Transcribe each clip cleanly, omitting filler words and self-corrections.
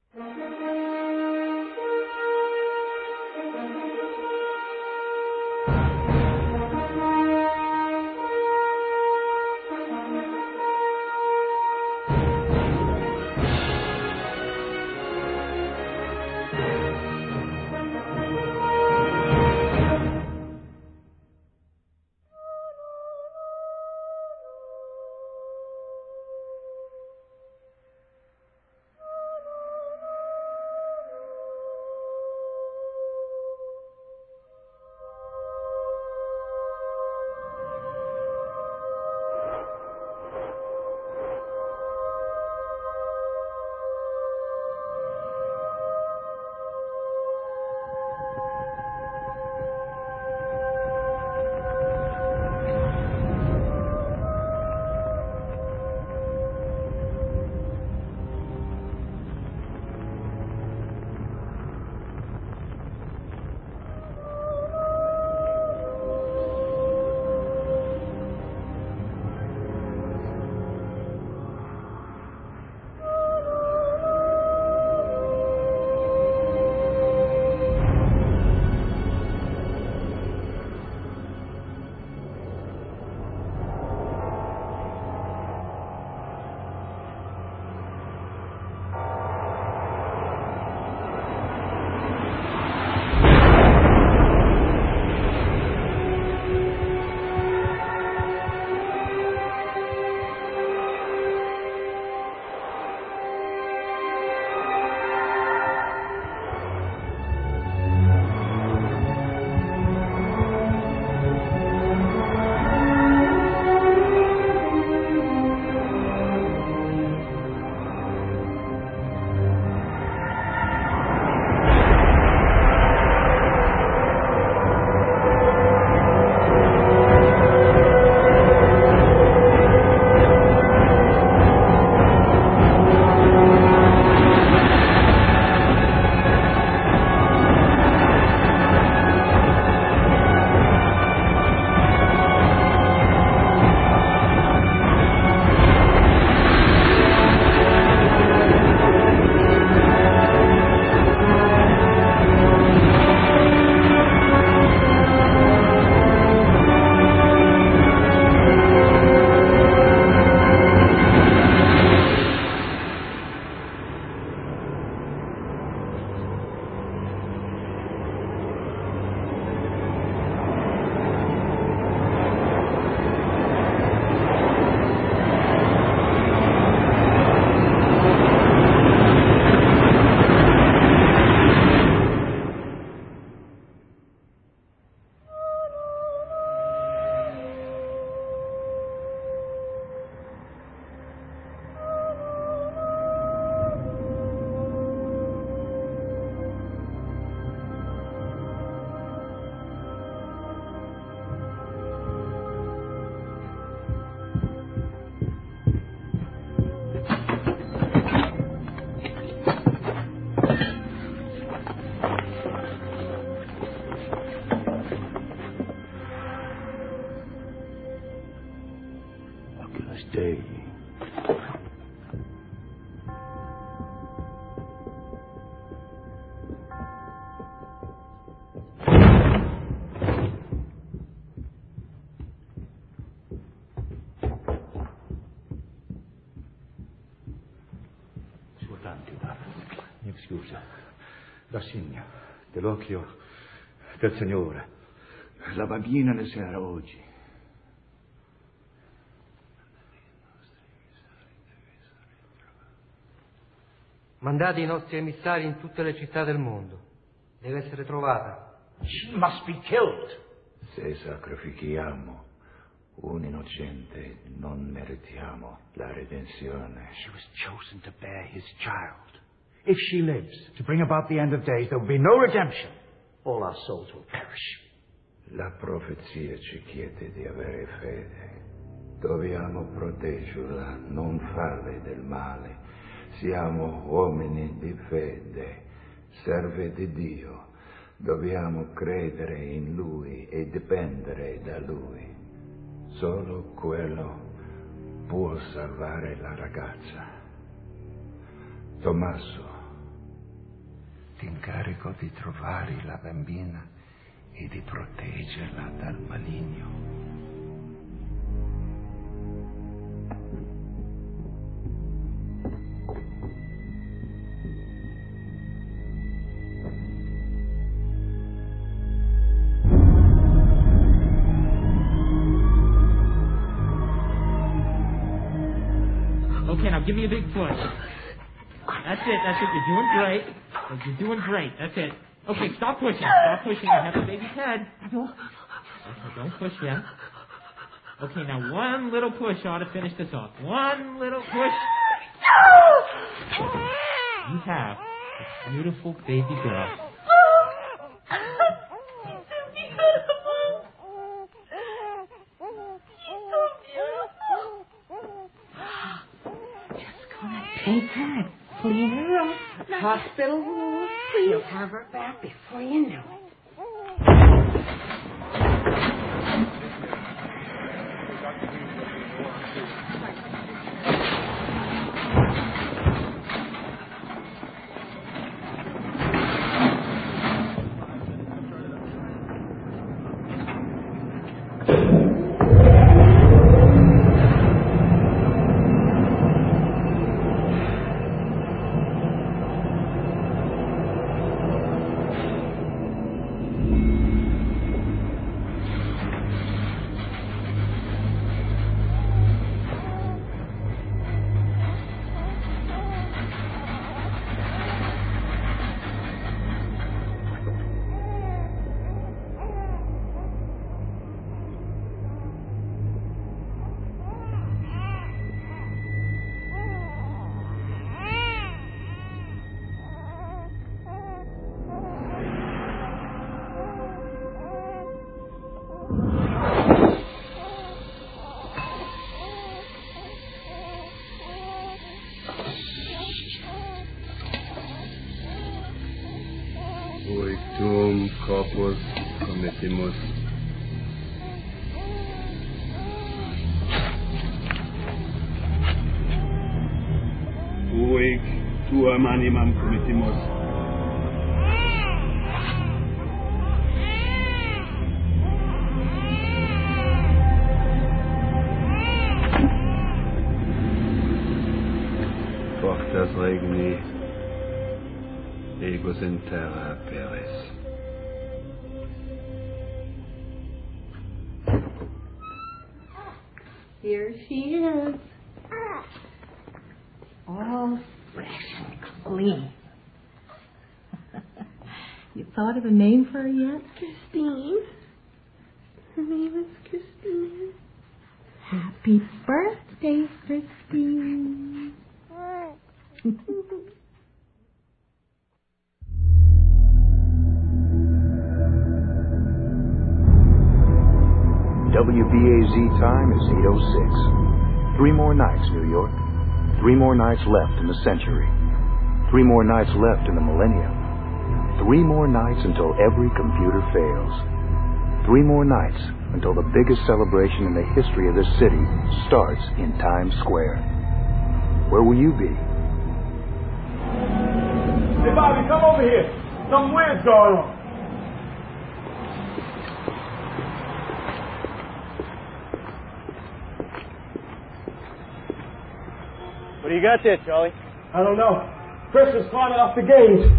Day. Mi scusa, rassegna dell'occhio del Signore. La bambina ne sarà oggi. Mandate i nostri emissari in tutte le città del mondo. Deve essere trovata. She must be killed. Se sacrifichiamo un innocente, non meritiamo la redenzione. She was chosen to bear his child. If she lives to bring about the end of days, there will be no redemption. All our souls will perish. La profezia ci chiede di avere fede. Dobbiamo proteggerla, non farle del male. Siamo uomini di fede, servi di Dio. Dobbiamo credere in Lui e dipendere da Lui. Solo quello può salvare la ragazza. Tommaso, ti incarico di trovare la bambina e di proteggerla dal maligno. Okay, now give me a big push. That's it. You're doing great. You're doing great. That's it. Okay, stop pushing. Stop pushing. I have the baby's head. Okay, don't push yet. Okay, now one little push ought to finish this off. One little push. You have a beautiful baby girl. Take her, clean her up. Hospital rules. You'll have her back before you know it. Oictum corpus committimus. Oic tuam animam committimus. Fortas regni egos in terra peris. Here she is. All fresh and clean. You thought of a name for her yet? Christine. Her name is Christine. Happy birthday, Christine. WBAZ time is 8:06. 3 more nights, New York. 3 more nights left in the century. 3 more nights left in the millennium. 3 more nights until every computer fails. 3 more nights until the biggest celebration in the history of this city starts in Times Square. Where will you be? Hey, Bobby, come over here. Something weird's going on. What do you got there, Charlie? I don't know. Chris is climbing off the gauge.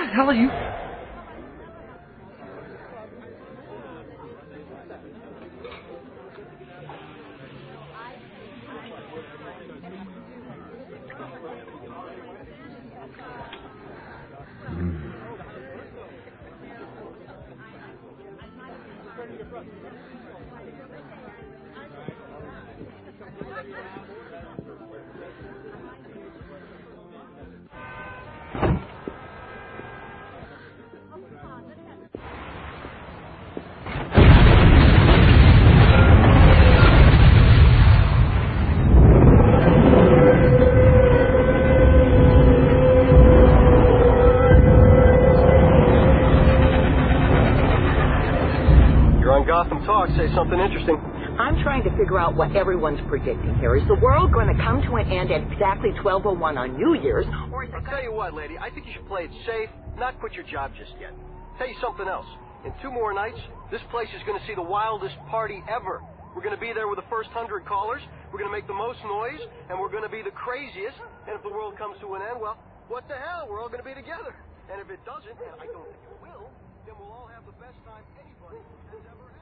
the hell are you... Gotham Talk, say something interesting. I'm trying to figure out what everyone's predicting here. Is the world going to come to an end at exactly 12:01 on New Year's? Or is it... I'll tell you what, lady. I think you should play it safe, not quit your job just yet. Tell you something else. In 2 more nights, this place is going to see the wildest party ever. We're going to be there with the first 100 callers. We're going to make the most noise, and we're going to be the craziest. And if the world comes to an end, well, what the hell? We're all going to be together. And if it doesn't, and I don't think it will, then we'll all have the best time anybody has ever had.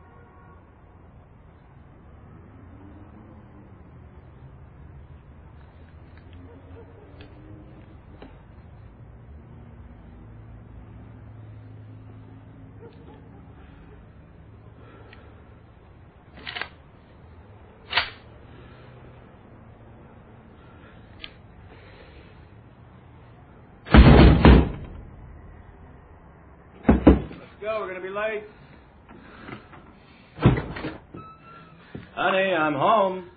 Go, we're gonna be late. Honey, I'm home.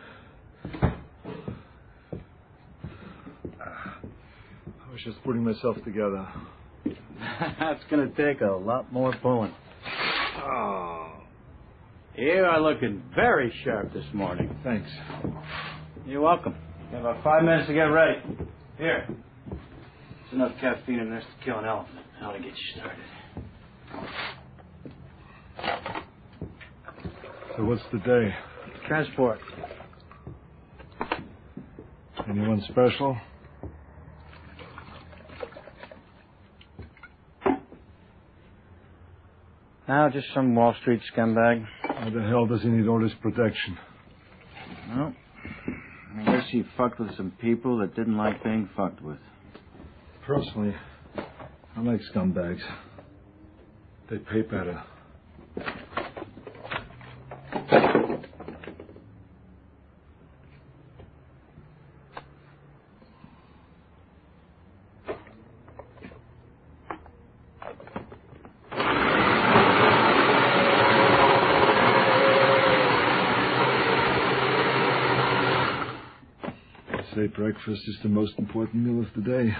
I was just putting myself together. That's gonna take a lot more pulling. Oh. You are looking very sharp this morning. Thanks. You're welcome. You have about 5 minutes to get ready. Here. There's enough caffeine in this to kill an elephant. How to get you started. So what's the day? Transport. Anyone special? No, just some Wall Street scumbag. How the hell does he need all this protection? Well, I guess he fucked with some people that didn't like being fucked with. Personally, I like scumbags. They pay better. I say breakfast is the most important meal of the day.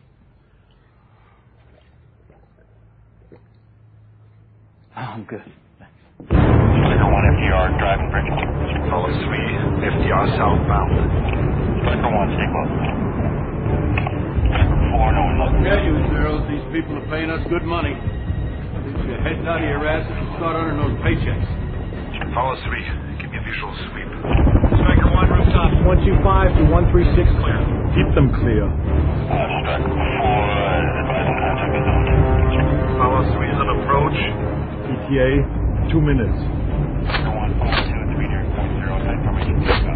I'm good. Striker 1 FDR, driving bridge. Follow 3, FDR southbound. Striker 1, stay close. Striker 4, no one left. Yeah, you girls, these people are paying us good money. Get your heads out of your asses and start earning those paychecks. Follow 3, give me a visual sweep. Striker 1, rooftop. 125 to 136 clear. Keep them clear. Striker 4, advising contact with them. Follow 3 is an approach. ETA, 2 minutes. Striker 1, follow 2, 3 near 40, site formation.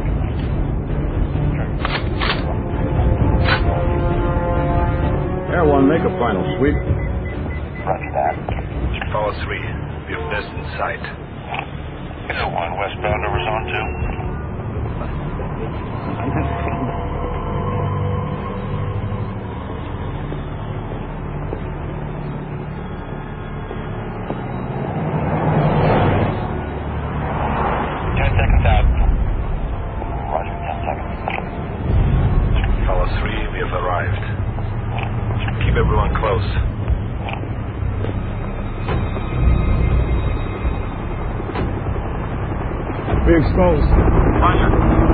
Air 1, make a final sweep. Roger that. Follow 3, we have nest in sight. Air 1, westbound over zone 2. Be exposed. Roger.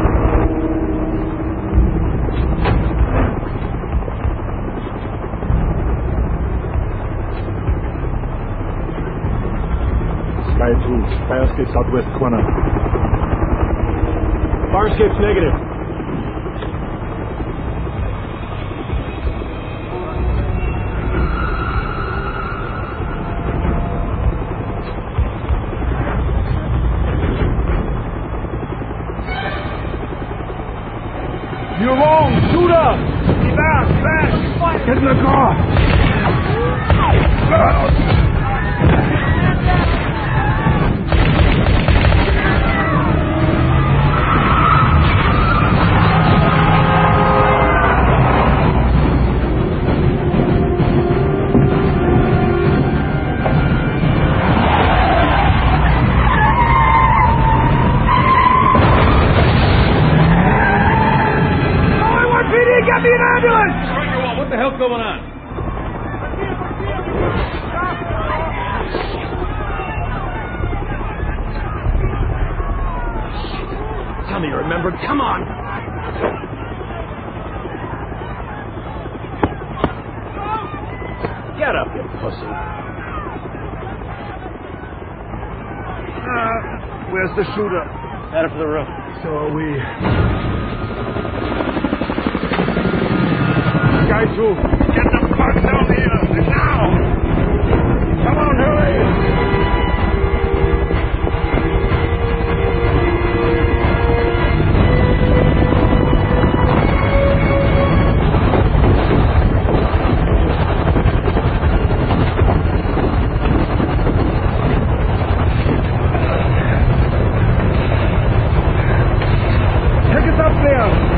Sky 2, fire escape southwest corner. Fire escape's negative. You're wrong. Shoot up. Get back. Get in the car. Get me an ambulance! What the hell's going on? Tell me you remembered. Come on. Get up, you pussy. Where's the shooter? Headed for the roof. So are we. Guy 2, get the fuck down here! Now! Come on, hurry! Take us up there!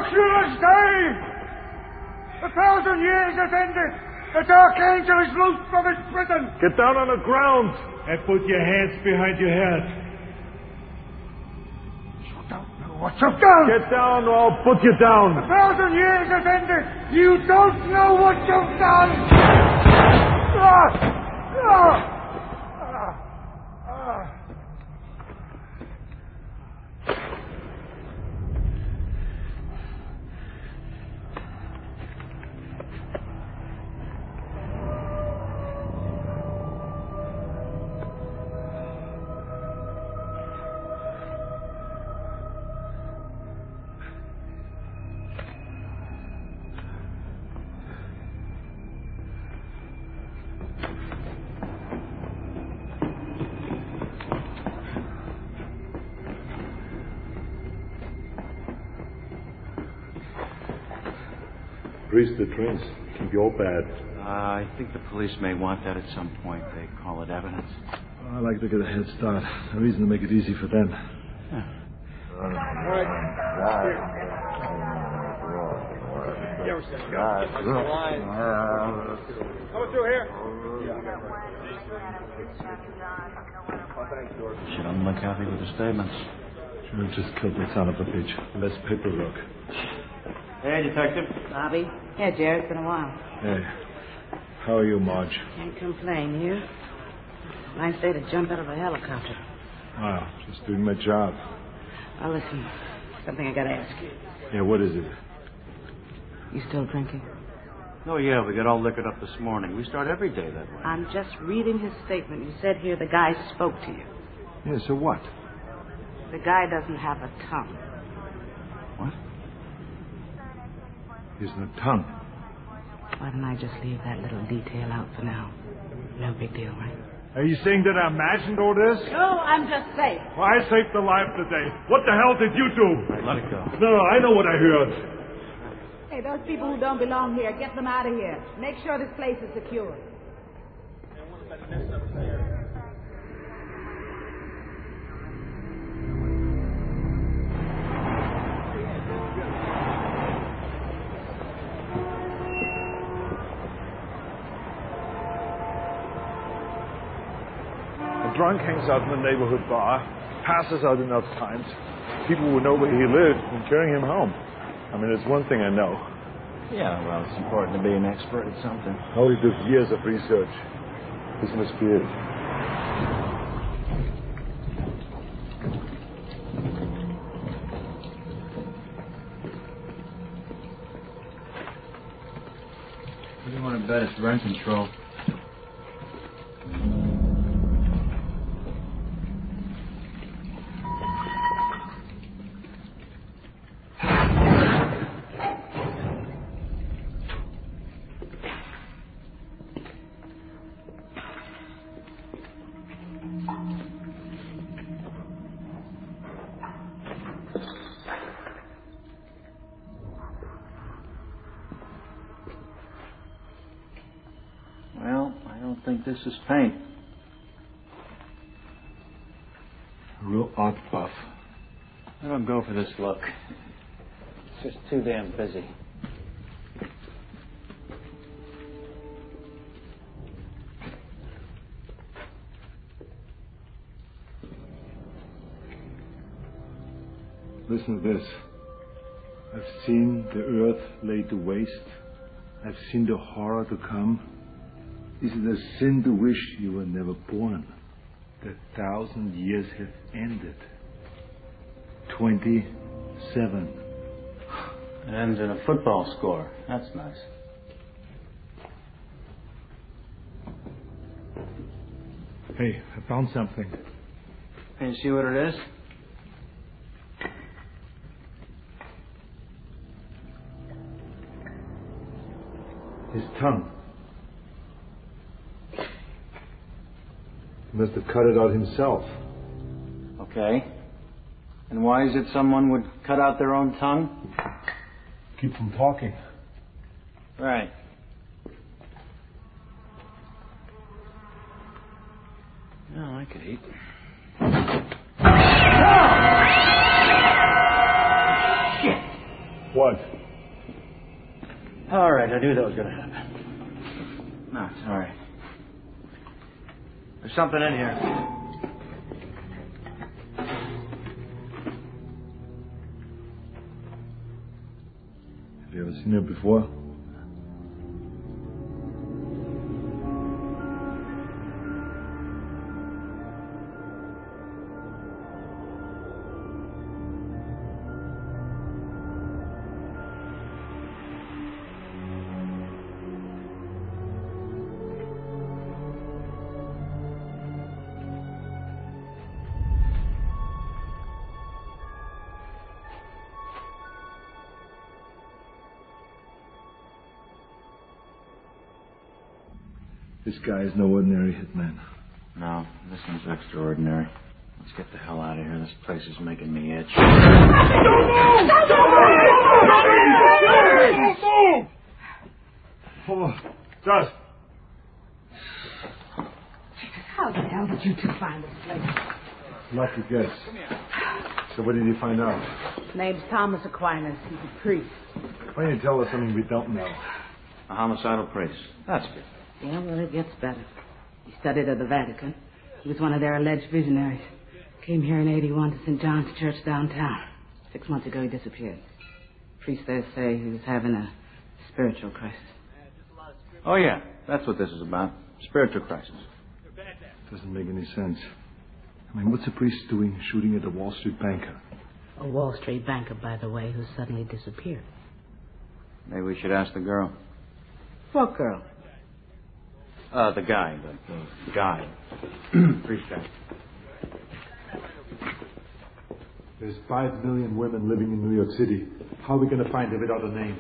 Joshua, stay! 1,000 years has ended. The Dark Angel is loosed from his prison. Get down on the ground and put your hands behind your head. You don't know what you've done. Get down or I'll put you down. 1,000 years has ended. You don't know what you've done. Grease the trains. Keep your bad. I think the police may want that at some point. They call it evidence. I like to get a head start. A reason to make it easy for them. Yeah. All right. Coming through here. Should I'm look happy with the statements. Should have just killed the son of a bitch. Less paperwork. Hey, Detective. Bobby. Yeah, Jared, it's been a while. Hey. How are you, Marge? Can't complain, you? Nice day to jump out of a helicopter. Wow, just doing my job. Now listen, something I gotta ask you. Yeah, what is it? You still drinking? Oh, yeah, we got all liquored up this morning. We start every day that way. I'm just reading his statement. You said here the guy spoke to you. Yeah, so what? The guy doesn't have a tongue. What? He's no tongue. Why don't I just leave that little detail out for now? No big deal, right? Are you saying that I imagined all this? No, I'm just saying. Well, I saved the life today. What the hell did you do? Right, let it go. No, I know what I heard. Hey, those people who don't belong here, get them out of here. Make sure this place is secure. A drunk hangs out in the neighborhood bar, passes out enough times. People will know where he lives and carry him home. I mean, it's one thing I know. Yeah, well, it's important to be an expert at something. Only took years of research. This must be it. What do you want to bet it's rent control? This is paint. Real art buff. I don't go for this look. It's just too damn busy. Listen to this. I've seen the earth laid to waste. I've seen the horror to come. Is it a sin to wish you were never born? The 1,000 years have ended. 27. It ends in a football score. That's nice. Hey, I found something. Can you see what it is? His tongue. He must have cut it out himself. Okay. And why is it someone would cut out their own tongue? Keep from talking. Right. No, I could eat. Shit! What? All right, I knew that was going to happen. No, it's all right. There's something in here. Have you ever seen her before? This guy is no ordinary hitman. No, this one's extraordinary. Let's get the hell out of here. This place is making me itch. Don't move! Oh, Dust. How the hell did you two find this place? Lucky guess. So what did you find out? Name's Thomas Aquinas. He's a priest. Why don't you tell us something we don't know? A homicidal priest. That's good. Yeah, well, it gets better. He studied at the Vatican. He was one of their alleged visionaries. Came here in 81 to St. John's Church downtown. 6 months ago, he disappeared. Priests there say he was having a spiritual crisis. Oh, yeah. That's what this is about. Spiritual crisis. Doesn't make any sense. I mean, what's a priest doing shooting at a Wall Street banker? A Wall Street banker, by the way, who suddenly disappeared. Maybe we should ask the girl. What girl? The guy. The guy. Priest guy. There's 5 million women living in New York City. How are we going to find her without a name?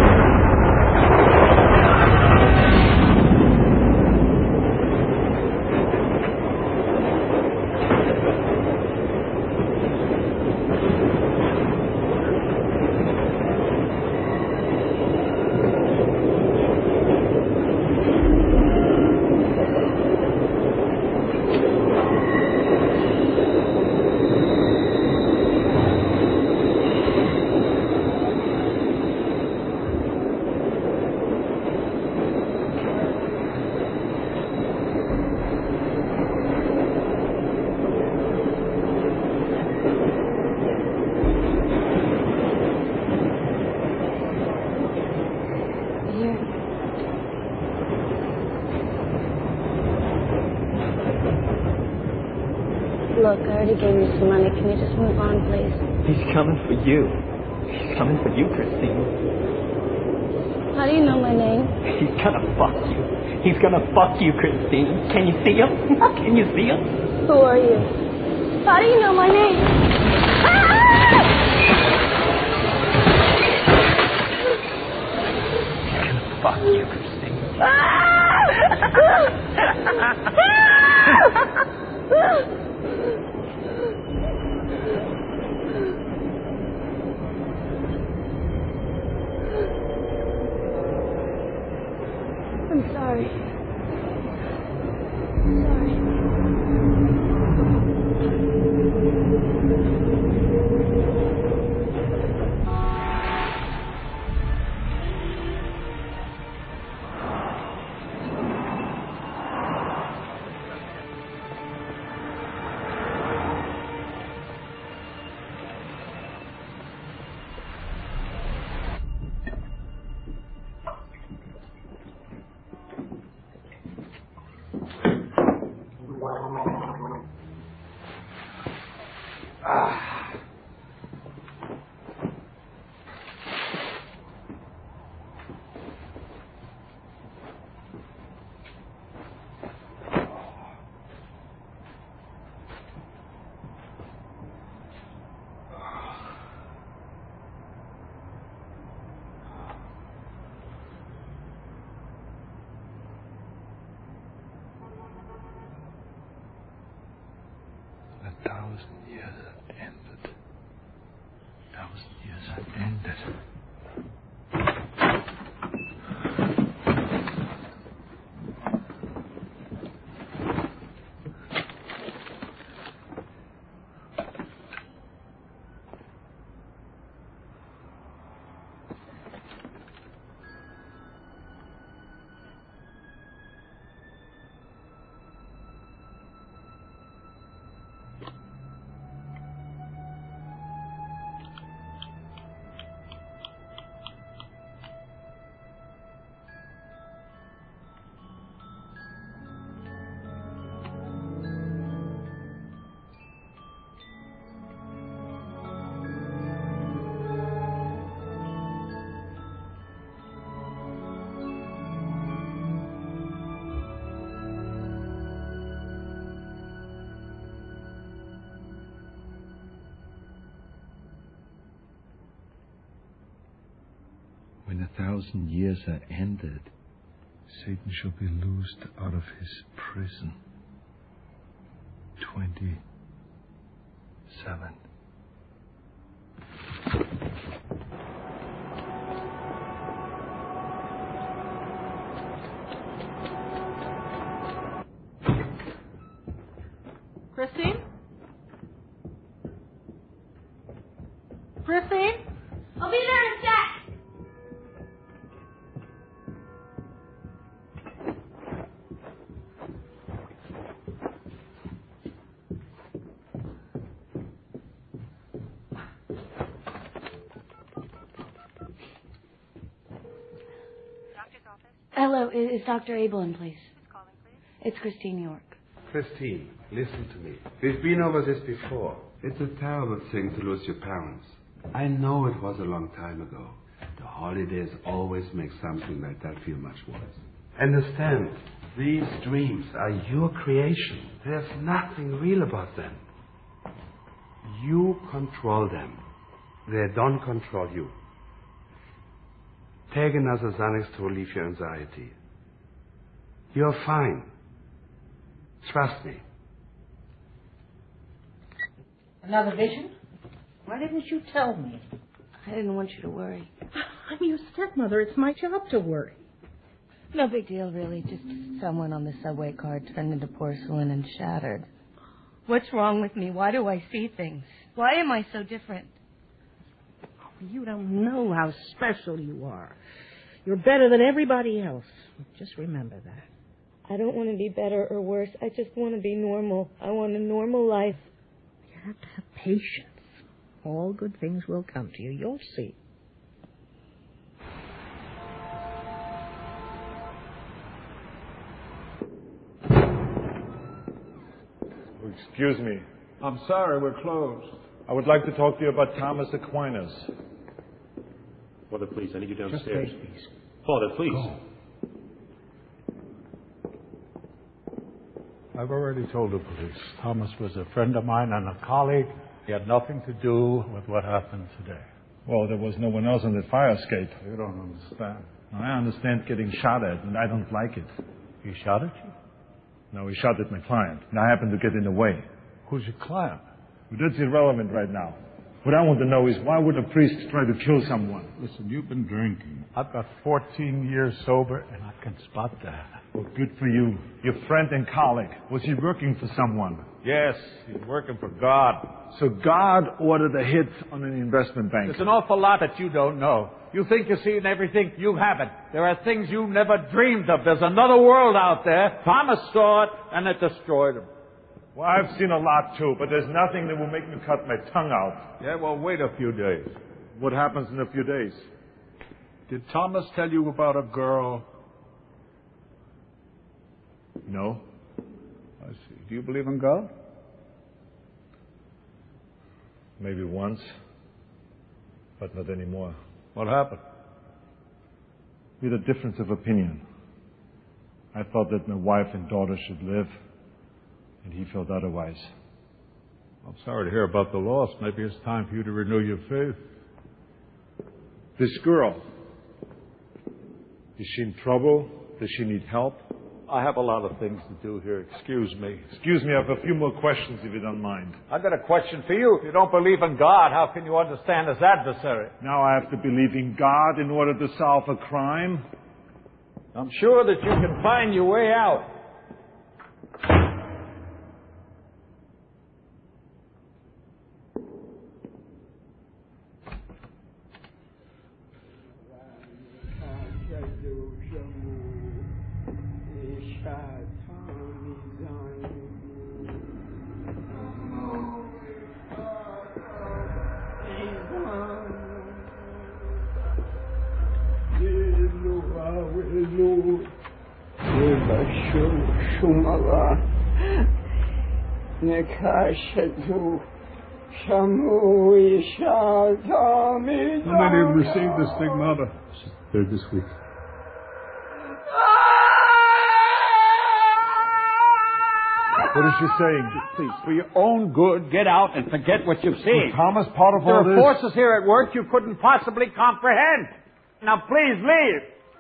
Look, I already gave you some money. Can you just move on, please? He's coming for you. He's coming for you, Christine. How do you know my name? He's gonna fuck you. He's gonna fuck you, Christine. Can you see him? Can you see him? Who are you? How do you know my name? He's gonna fuck you, Christine. I'm sorry. I'm sorry. 1,000 years are ended, Satan shall be loosed out of his prison. 27. Christine? Christine? I'll be there in a sec. Hello, is Dr. Abel in, please? Who's calling, please? It's Christine York. Christine, listen to me. We've been over this before. It's a terrible thing to lose your parents. I know it was a long time ago. The holidays always make something like that feel much worse. Understand, these dreams are your creation. There's nothing real about them. You control them. They don't control you. Take another Xanax to relieve your anxiety. You're fine. Trust me. Another vision? Why didn't you tell me? I didn't want you to worry. I'm your stepmother. It's my job to worry. No big deal, really. Just someone on the subway car turned into porcelain and shattered. What's wrong with me? Why do I see things? Why am I so different? You don't know how special you are. You're better than everybody else. Just remember that. I don't want to be better or worse. I just want to be normal. I want a normal life. You have to have patience. All good things will come to you. You'll see. Excuse me. I'm sorry, we're closed. I would like to talk to you about Thomas Aquinas. Father, please, I need you downstairs. Just wait, please. Father, please. Go. I've already told the police. Thomas was a friend of mine and a colleague. He had nothing to do with what happened today. Well, there was no one else on the fire escape. You don't understand. I understand getting shot at, and I don't like it. He shot at you? No, he shot at my client, and I happened to get in the way. Who's your client? But that's irrelevant right now. What I want to know is, why would a priest try to kill someone? Listen, you've been drinking. I've got 14 years sober, and I can spot that. Well, good for you. Your friend and colleague. Was he working for someone? Yes, he's working for God. So God ordered a hit on an investment bank. There's an awful lot that you don't know. You think you're seeing everything. You haven't. There are things you never dreamed of. There's another world out there. Thomas saw it, and it destroyed him. Well, I've seen a lot, too, but there's nothing that will make me cut my tongue out. Yeah, well, wait a few days. What happens in a few days? Did Thomas tell you about a girl? No. I see. Do you believe in God? Maybe once, but not anymore. What happened? We had a difference of opinion. I thought that my wife and daughter should live, and he felt otherwise. I'm sorry to hear about the loss. Maybe it's time for you to renew your faith. This girl, is she in trouble? Does she need help? I have a lot of things to do here. Excuse me. Excuse me, I have a few more questions if you don't mind. I've got a question for you. If you don't believe in God, how can you understand his adversary? Now I have to believe in God in order to solve a crime? I'm sure that you can find your way out. How many have received the stigmata? Third this week. What is she saying? Please, for your own good, get out and forget what you've seen. Was Thomas part of There all are this? forces here at work you couldn't possibly comprehend. Now, please leave.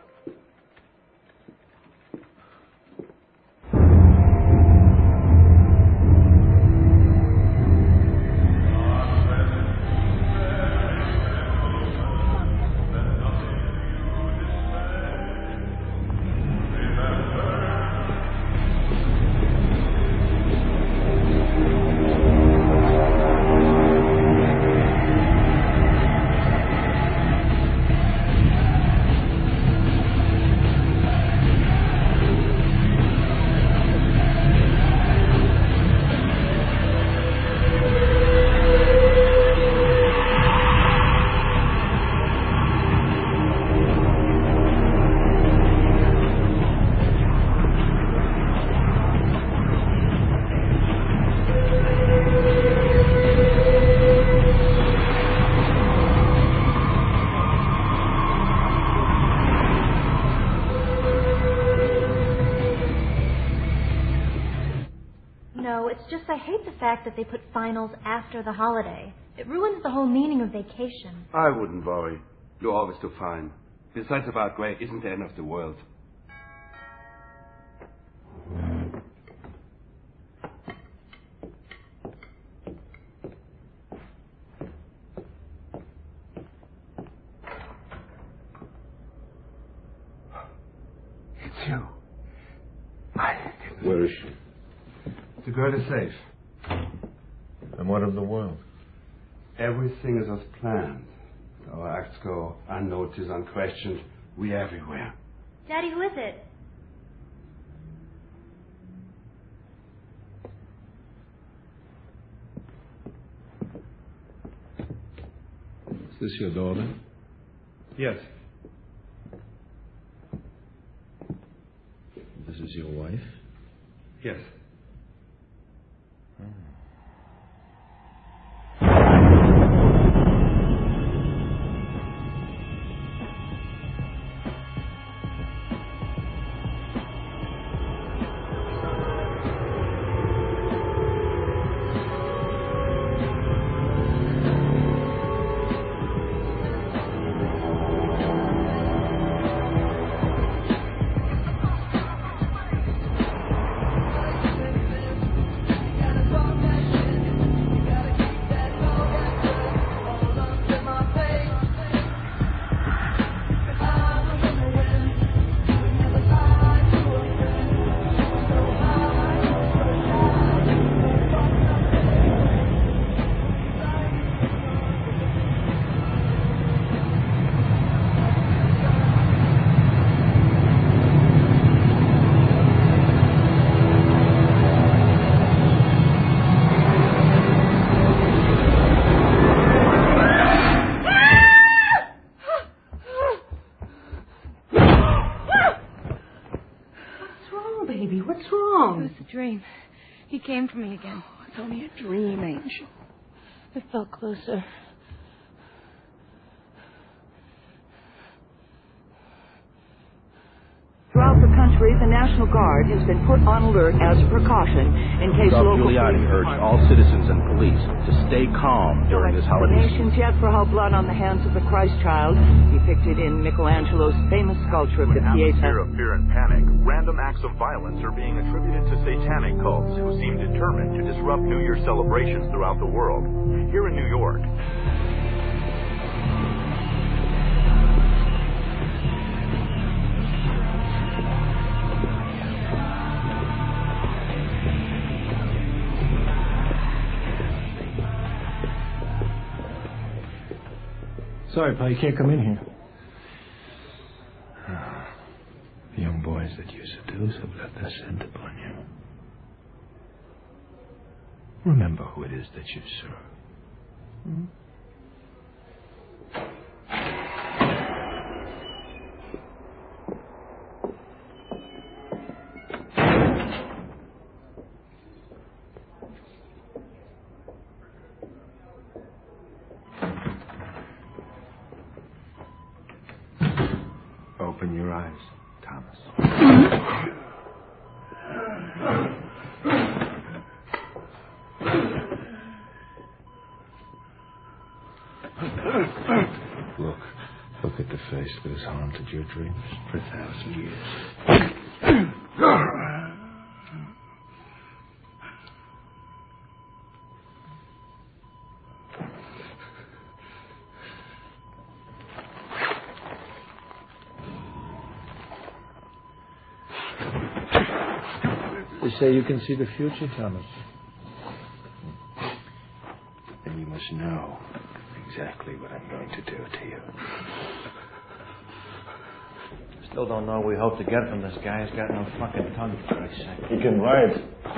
I hate the fact that they put finals after the holiday. It ruins the whole meaning of vacation. I wouldn't worry. You'll always do fine. Besides, about Grey isn't the end of the world. It's you. Where is she? The girl is safe. And what of the world? Everything is as planned. Our acts go unnoticed, unquestioned. We're everywhere. Daddy, who is it? Is this your daughter? Yes. This is your wife? Yes. What's wrong? It was a dream. He came for me again. Oh, it's only a dream, Angel. It felt closer. Throughout the country, the National Guard has been put on alert as a precaution in case local Giuliani urged all citizens and police to stay calm during this holiday season. Explanations yet for how blood on the hands of the Christ child, depicted in Michelangelo's famous sculpture of the Pieta. Atmosphere of fear and panic, random acts of violence are being attributed to satanic cults who seem determined to disrupt New Year celebrations throughout the world. Here in New York, Sorry, Pa, you can't come in here. The young boys that you seduce have left their scent upon you. Remember who it is that you serve. Hmm? Open your eyes, Thomas. Look at at the face that has haunted your dreams for 1,000 years. They say you can see the future, Thomas. Then you must know exactly what I'm going to do to you. Still don't know what we hope to get from this guy. He's got no fucking tongue, for Christ's sake. He can write.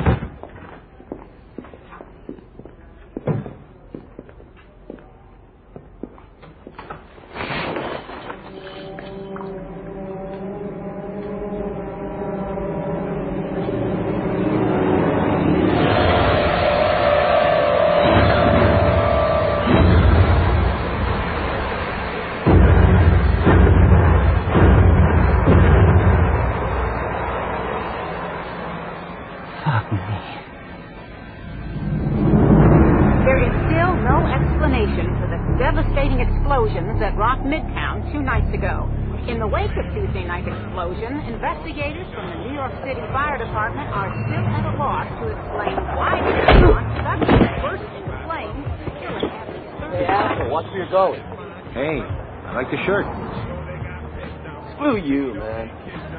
At Rock Midtown 2 nights ago. In the wake of Tuesday night explosion, investigators from the New York City Fire Department are still at a loss to explain why the restaurant suddenly burst into flames, killing at least 30 Hey, asshole, watch where you're going. Hey, I like the shirt. Screw you, man.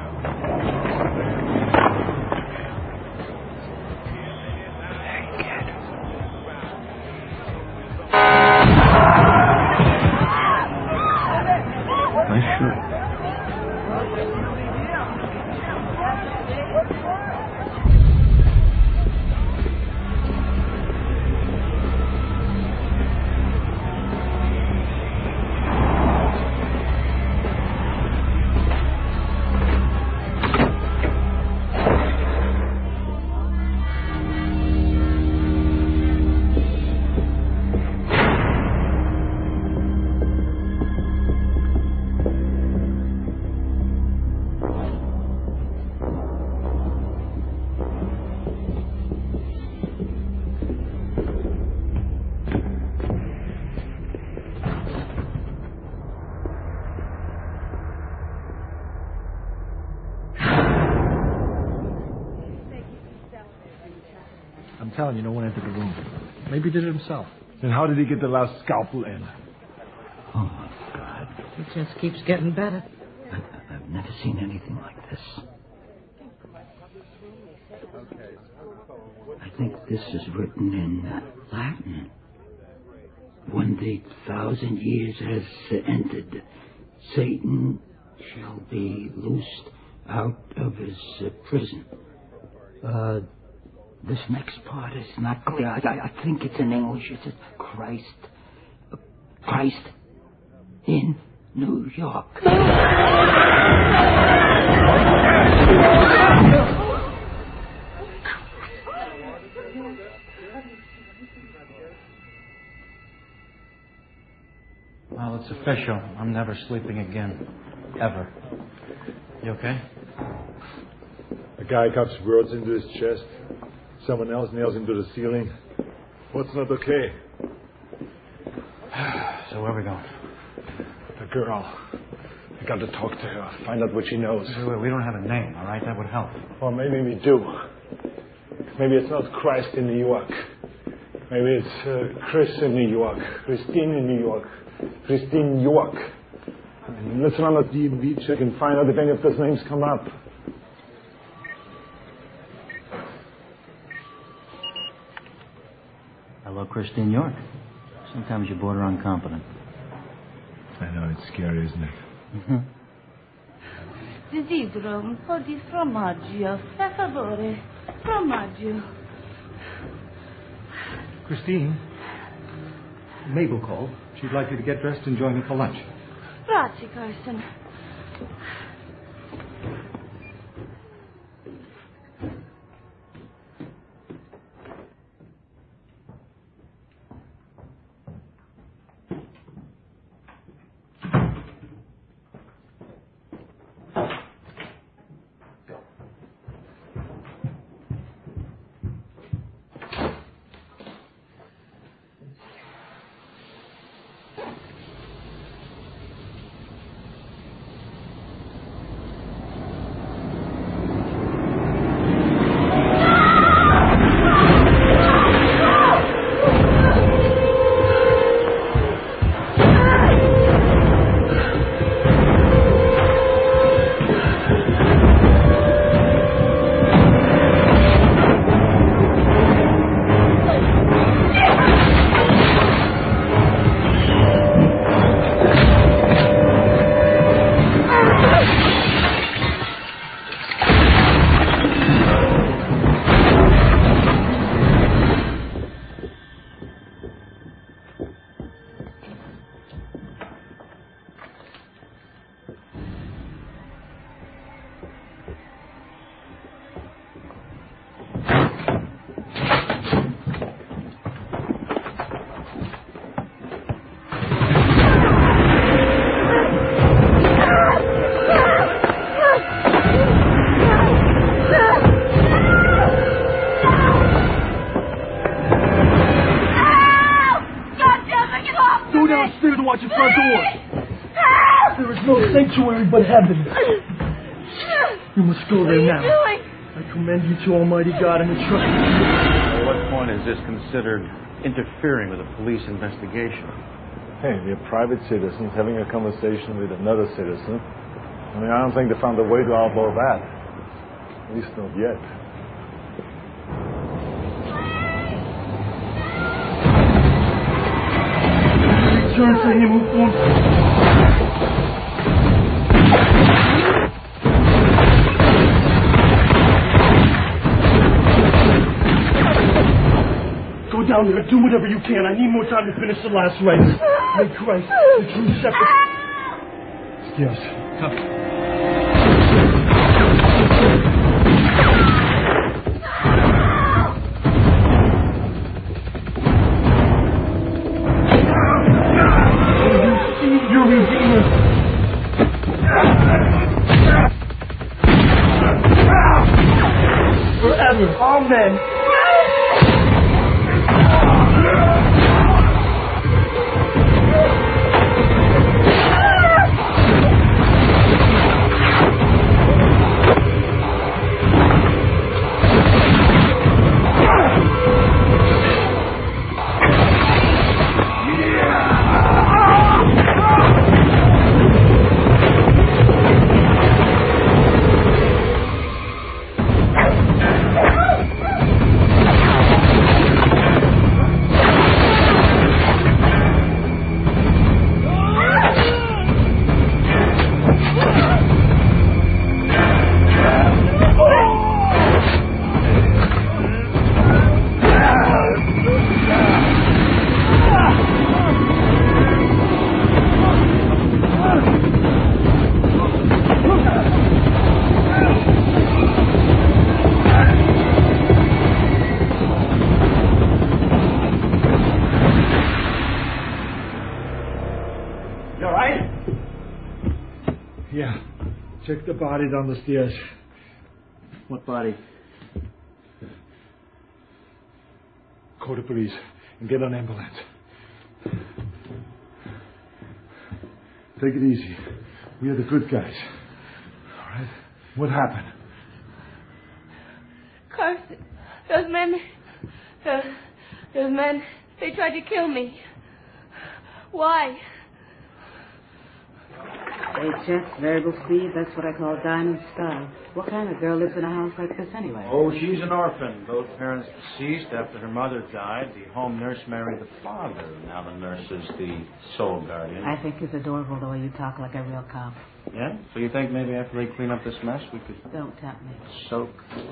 I'm telling you, no one entered the room. Maybe he did it himself. Then how did he get the last scalpel in? Oh, my God. It just keeps getting better. I've never seen anything like this. I think this is written in Latin. When the 1,000 years has ended, Satan shall be loosed out of his prison. This next part is not clear. I think it's in English. It says Christ in New York. Well, it's official. I'm never sleeping again. Ever. You okay? A guy cuts words into his chest. Someone else nails him to the ceiling. What's not okay? So where are we going? The girl. I got to talk to her. Find out what she knows. Wait, we don't have a name, all right? That would help. Well, maybe we do. Maybe it's not Christ in New York. Maybe it's Chris in New York. Christine in New York. Christine York. Let's run a DMV check and find out if any of those names come up. Hello, Christine York. Sometimes you border on competent. I know, it's scary, isn't it? Mm-hmm. Desidero un po' di formaggio. Per favore, formaggio. Christine, Mabel called. She'd like you to get dressed and join me for lunch. Grazie, Carson. sanctuary but heaven. You must go there now. What are you doing? I commend you to Almighty God and entrust you. At what point is this considered interfering with a police investigation? Hey, we're private citizens having a conversation with another citizen. I mean, I don't think they found a way to outlaw that. At least not yet. Return to him who formed... Go down there, do whatever you can. I need more time to finish the last race. May Christ, the true shepherd... Yes, come. Your Redeemer. Forever, amen. Check the body down the stairs. What body? Call the police and get an ambulance. Take it easy. We are the good guys. All right? What happened? Carson, those men, they tried to kill me. Why? Straight checks, variable speed, that's what I call diamond style. What kind of girl lives in a house like this anyway? Oh, she's an orphan. Both parents deceased after her mother died. The home nurse married the father. Now the nurse is the sole guardian. I think it's adorable the way you talk like a real cop. Yeah? So you think maybe after they clean up this mess we could... Don't tempt me. Soak.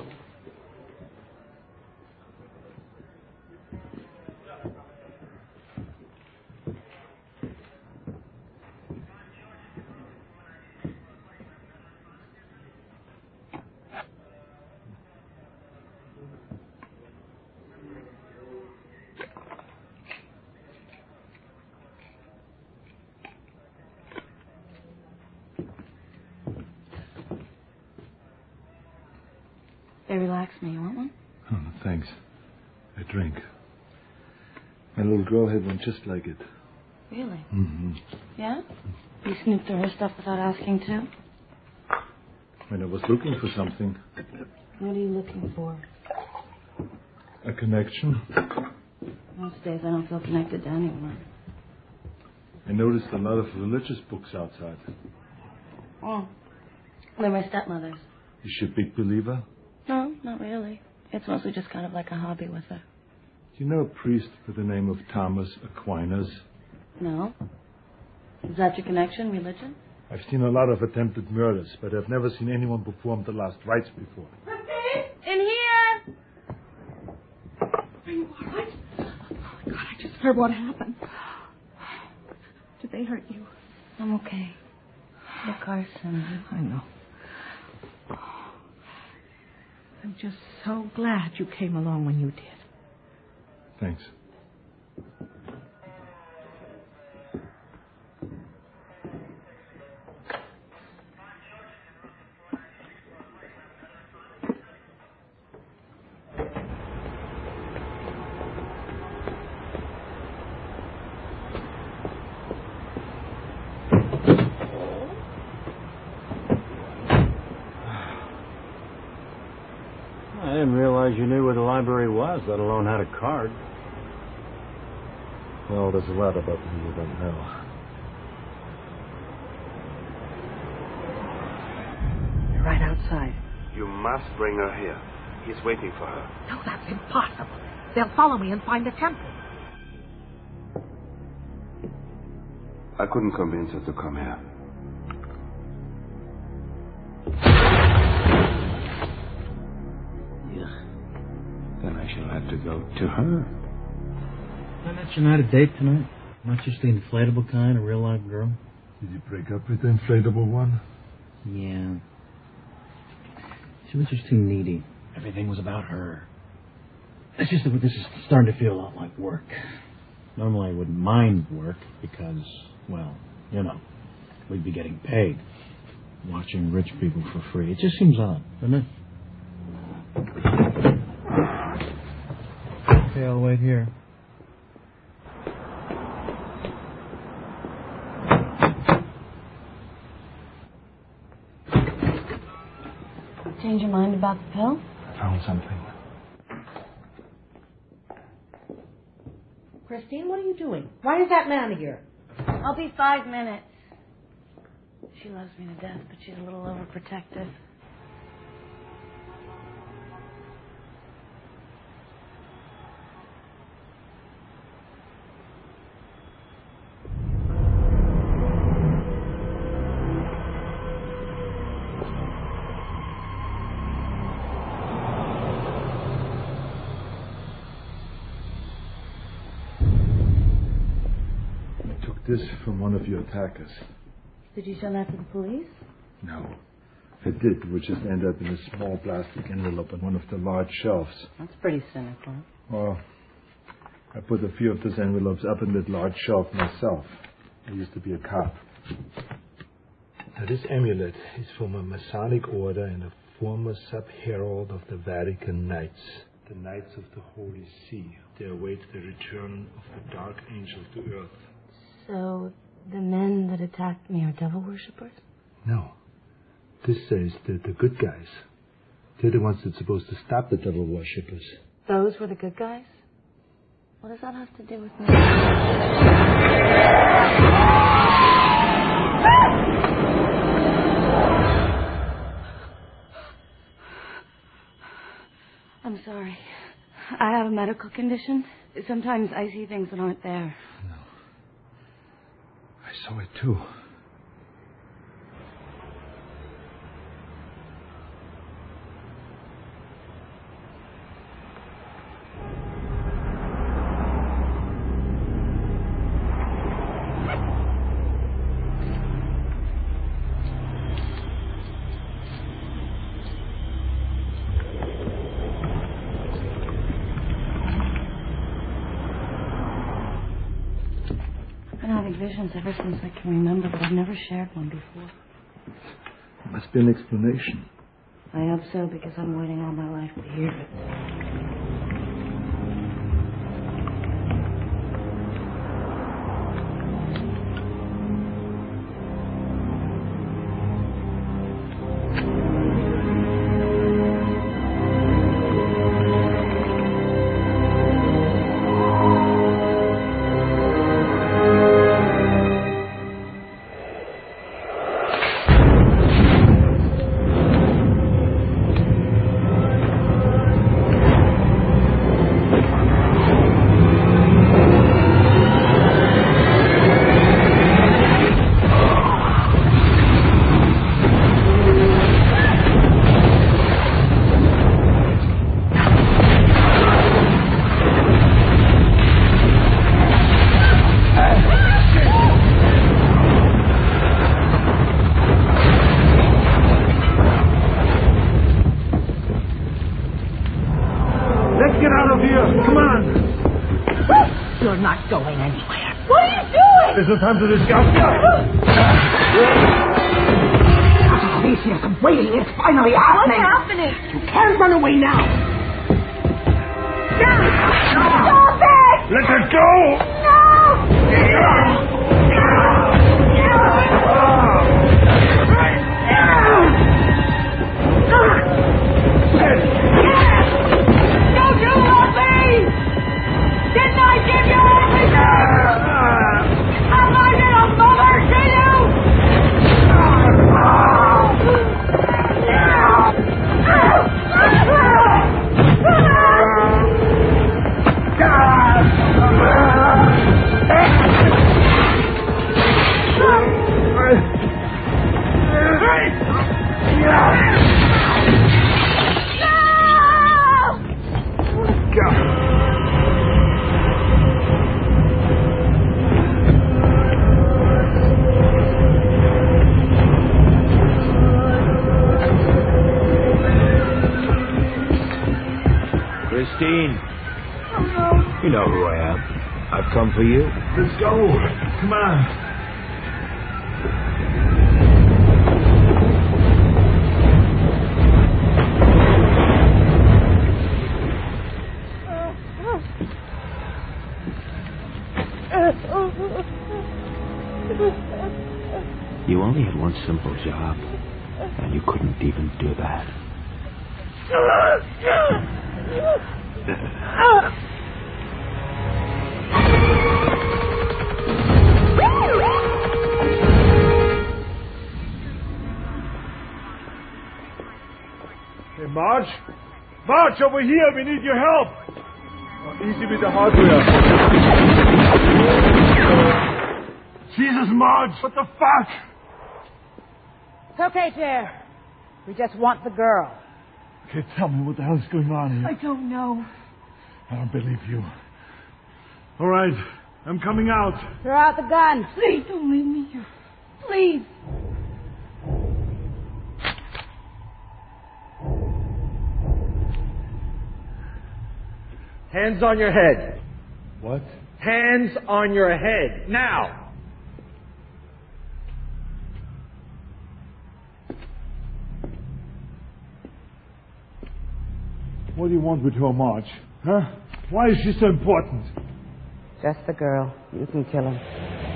They relax me. You want one? Oh, no, thanks. A drink. My little girl had one just like it. Really? Mm-hmm. Yeah? You snooped through her stuff without asking too? When I was looking for something. What are you looking for? A connection. Most days I don't feel connected to anyone. I noticed a lot of religious books outside. Oh. They're my stepmother's. Is she a big believer? No, not really. It's mostly just kind of like a hobby with her. Do you know a priest with the name of Thomas Aquinas? No. Is that your connection, religion? I've seen a lot of attempted murders, but I've never seen anyone perform the last rites before. In here! Are you all right? Oh, my God, I just heard what happened. Did they hurt you? I'm okay. Look, Carson. I know. I'm just so glad you came along when you did. Thanks. didn't realize you knew where the library was, let alone had a card. Well, there's a lot about me you don't know. You're right outside. You must bring her here. He's waiting for her. No, that's impossible. They'll follow me and find the temple. I couldn't convince her to come here. Then I shall have to go to her. Isn't that your night of date tonight? Not just the inflatable kind, a real live girl? Did you break up with the inflatable one? Yeah. She was just too needy. Everything was about her. It's just that this is starting to feel a lot like work. Normally I wouldn't mind work because, well, you know, we'd be getting paid. Watching rich people for free. It just seems odd, doesn't it? Okay, I'll wait here. Change your mind about the pill? I found something. Christine, what are you doing? Why is that man here? I'll be 5 minutes. She loves me to death, but she's a little overprotective. This from one of your attackers. Did you show that to the police? No. If it did, it would just end up in a small plastic envelope on one of the large shelves. That's pretty cynical. Well, I put a few of those envelopes up in that large shelf myself. I used to be a cop. Now, this amulet is from a Masonic order and a former sub-herald of the Vatican Knights. The Knights of the Holy See. They await the return of the Dark Angel to Earth. So, the men that attacked me are devil worshippers? No. This says that the good guys. They're the ones that's supposed to stop the devil worshippers. Those were the good guys? What does that have to do with me? I'm sorry. I have a medical condition. Sometimes I see things that aren't there. I saw it too. Visions ever since I can remember, but I've never shared one before. There must be an explanation. I hope so, because I'm waiting all my life to hear it. There's no time to discuss. Alicia, I'm waiting. It's finally happening. What's happening? You can't run away now. Stop it! Let her go! No! Christine. Oh, no. You know who I am. I've come for you. Let's go. Come on. You only had one simple job, and you couldn't even do that. Hey, Marge? Marge, over here. We need your help. Oh, easy with the hardware. Jesus, Marge, what the fuck? It's okay, Chair. We just want the girl. Okay, tell me what the hell's going on here. I don't know. I don't believe you. All right, I'm coming out. Throw out the gun. Please don't leave me here. Please. Hands on your head. What? Hands on your head. Now. What do you want with her, Marge? Huh? Why is she so important? Just the girl. You can kill him.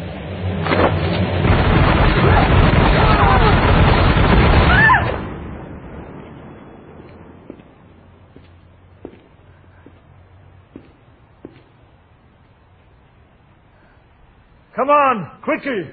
Come on, quickly!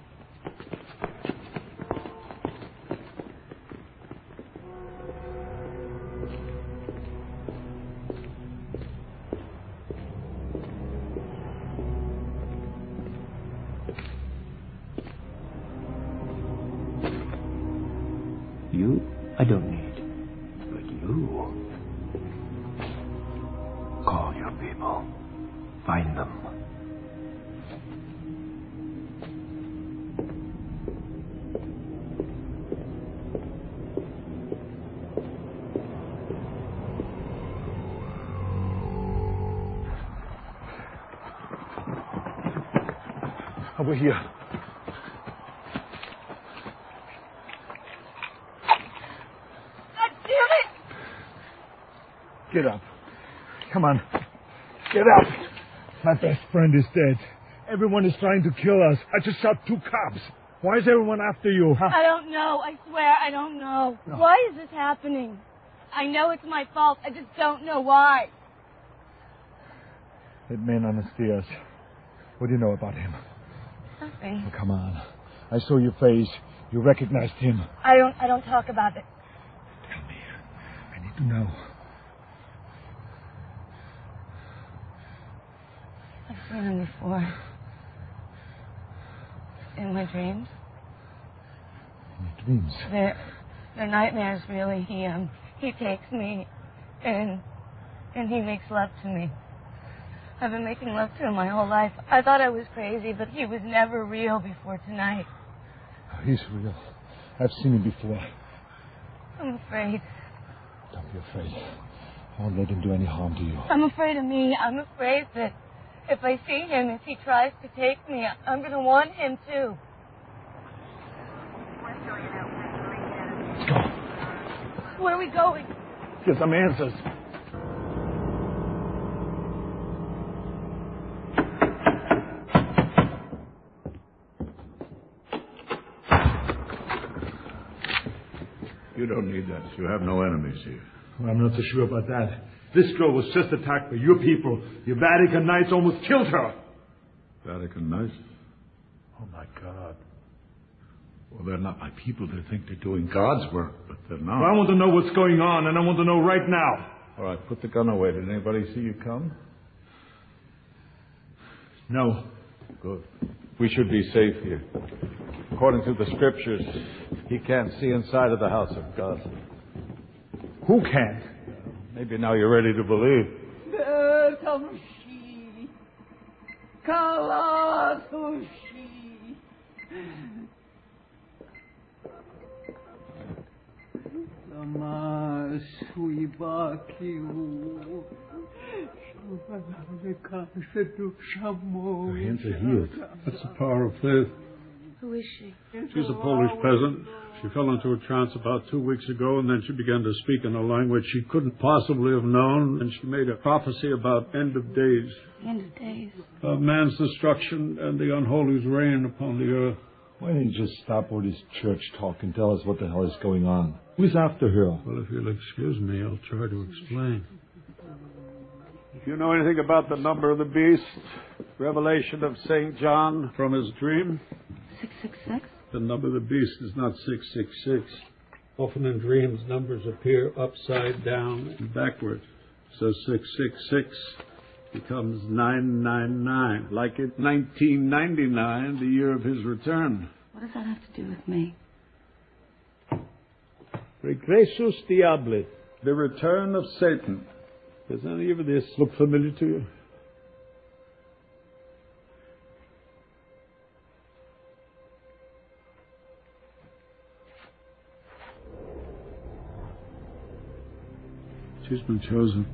You, I don't need. But you. Call your people. Find them. Over here. Get up. Come on. Get up. My best friend is dead. Everyone is trying to kill us. I just shot 2 cops. Why is everyone after you? Huh? I don't know. I swear I don't know. No. Why is this happening? I know it's my fault. I just don't know why. That man on the stairs. What do you know about him? Nothing. Oh, come on. I saw your face. You recognized him. I don't talk about it. Tell me. I need to know. I've seen him before. In my dreams. In your dreams? They're nightmares, really. He takes me and he makes love to me. I've been making love to him my whole life. I thought I was crazy, but he was never real before tonight. He's real. I've seen him before. I'm afraid. Don't be afraid. I won't let him do any harm to you. I'm afraid of me. I'm afraid that if I see him, if he tries to take me, I'm going to want him too. Let's go. Where are we going? Get some answers. You don't need that. You have no enemies here. Well, I'm not so sure about that. This girl was just attacked by your people. Your Vatican Knights almost killed her. Vatican Knights? Oh, my God. Well, they're not my people. They think they're doing God's work, but they're not. Well, I want to know what's going on, and I want to know right now. All right, put the gun away. Did anybody see you come? No. Good. We should be safe here. According to the scriptures, he can't see inside of the house of God. Who can't? Maybe now you're ready to believe. Her hands are healed. That's the power of faith. Who is she? She's a Polish peasant. She fell into a trance about 2 weeks ago, and then she began to speak in a language she couldn't possibly have known, and she made a prophecy about end of days. End of days. Of man's destruction and the unholy's reign upon the earth. Why don't you just stop all this church talk and tell us what the hell is going on? Who's after her? Well, if you'll excuse me, I'll try to explain. If you know anything about the number of the beast, revelation of St. John from his dream? 666? The number of the beast is not 666. Often in dreams, numbers appear upside down and backward. So 666 becomes 999, like in 1999, the year of his return. What does that have to do with me? Regressus Diabli, the return of Satan. Does any of this look familiar to you? She's been chosen.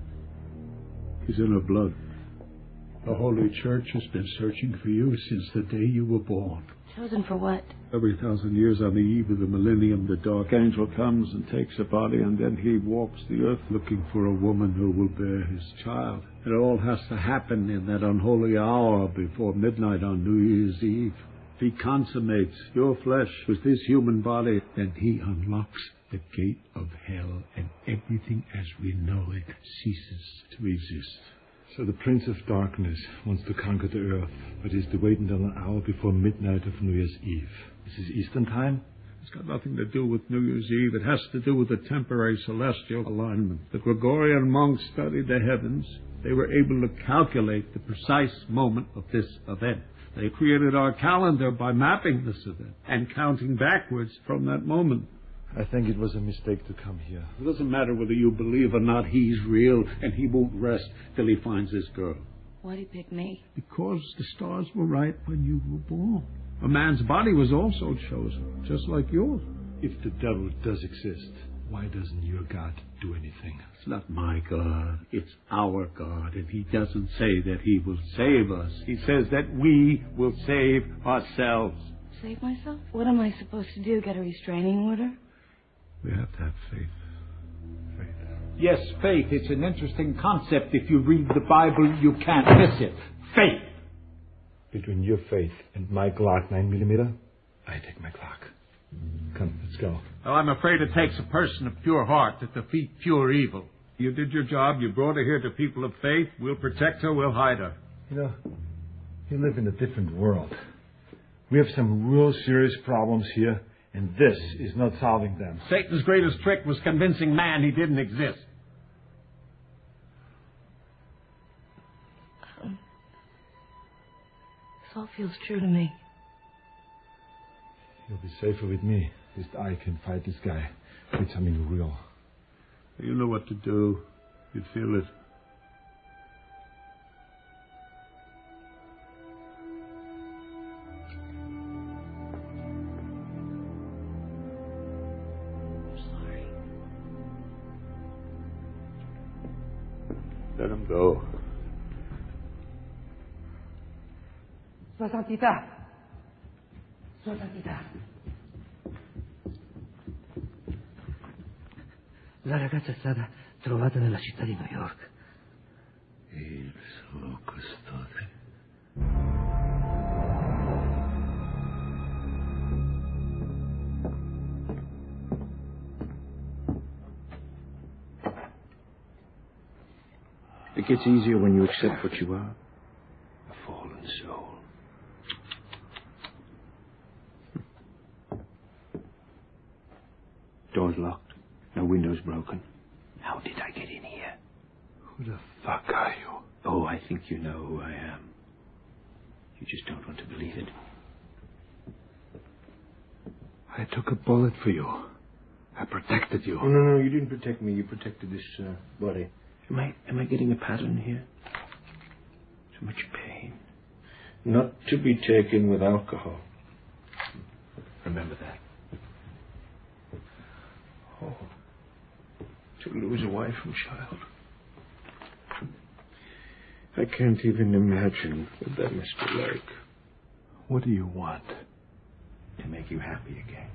He's in her blood. The Holy Church has been searching for you since the day you were born. Chosen for what? Every 1,000 years on the eve of the millennium, the dark angel comes and takes a body, and then he walks the earth looking for a woman who will bear his child. It all has to happen in that unholy hour before midnight on New Year's Eve. If he consummates your flesh with this human body, then he unlocks the gate of hell, and everything as we know it ceases to exist. So the Prince of Darkness wants to conquer the earth, but is to wait until an hour before midnight of New Year's Eve. This is Eastern time? It's got nothing to do with New Year's Eve. It has to do with the temporary celestial alignment. The Gregorian monks studied the heavens. They were able to calculate the precise moment of this event. They created our calendar by mapping this event and counting backwards from that moment. I think it was a mistake to come here. It doesn't matter whether you believe or not, he's real, and he won't rest till he finds this girl. Why'd he pick me? Because the stars were right when you were born. A man's body was also chosen, just like yours. If the devil does exist, why doesn't your God do anything? It's not my God, it's our God, and he doesn't say that he will save us. He says that we will save ourselves. Save myself? What am I supposed to do? Get a restraining order? We have to have faith. Yes, faith. It's an interesting concept. If you read the Bible, you can't miss it. Faith. Between your faith and my Glock 9mm, I take my Glock. Come, let's go. Well, I'm afraid it takes a person of pure heart to defeat pure evil. You did your job. You brought her here to people of faith. We'll protect her. We'll hide her. You know, you live in a different world. We have some real serious problems here, and this is not solving them. Satan's greatest trick was convincing man he didn't exist. This all feels true to me. You'll be safer with me. At least I can fight this guy with something real. You know what to do. You feel it. Let him go. Sua Santità. Sua Santità. La ragazza è stata trovata nella città di New York. Il suo custode. It gets easier when you accept what you are. A fallen soul. Door's locked. No windows broken. How did I get in here? Who the fuck are you? Oh, I think you know who I am. You just don't want to believe it. I took a bullet for you. I protected you. Oh, no, you didn't protect me. You protected this body. Am I getting a pattern here? So much pain. Not to be taken with alcohol. Remember that. Oh. to lose a wife and child. I can't even imagine with that Mr. Lake. What do you want? To make you happy again.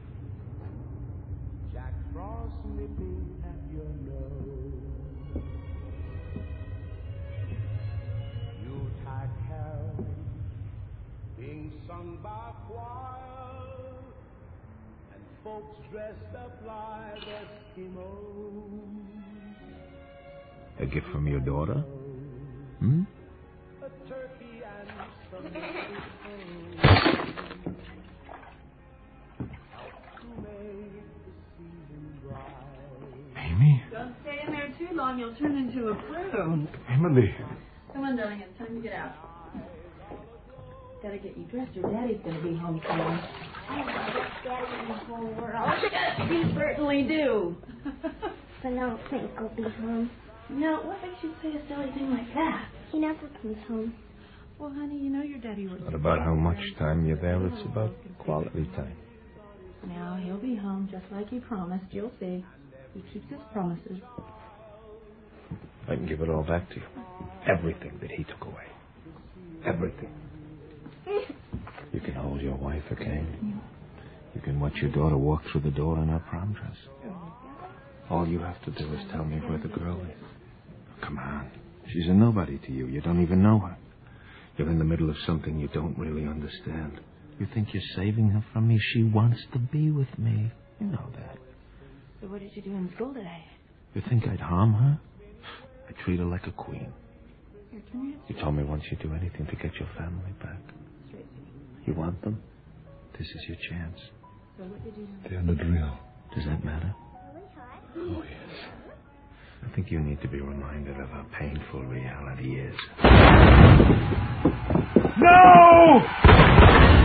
Jack Frost nipping at your nose. Yuletide carol being sung by choir, and folks dressed up like Eskimos. A gift from your daughter? A turkey and some Amy? Don't stay in there too long. You'll turn into a prune. Emily. Come on, darling. It's time to get out. Gotta get you dressed or Daddy's gonna be home soon. I don't know Daddy in the whole world. You certainly do. But I don't think he'll be home. No, what makes you say a silly thing like that? He never comes home. Well, honey, you know your daddy works. Not about how much time you're there, it's about quality time. Now, he'll be home just like he promised. You'll see. He keeps his promises. I can give it all back to you. Everything that he took away. Everything. You can hold your wife again. You can watch your daughter walk through the door in her prom dress. All you have to do is tell me where the girl is. Come on. She's a nobody to you. You don't even know her. You're in the middle of something you don't really understand. You think you're saving her from me? She wants to be with me. You know that. So what did you do in school today? You think I'd harm her? I treat her like a queen. Here, turn your head. You told me once you'd do anything to get your family back. Straight. You want them? This is your chance. So what did you do? They're on the drill. Does that matter? Oh, yes. I think you need to be reminded of how painful reality is. No!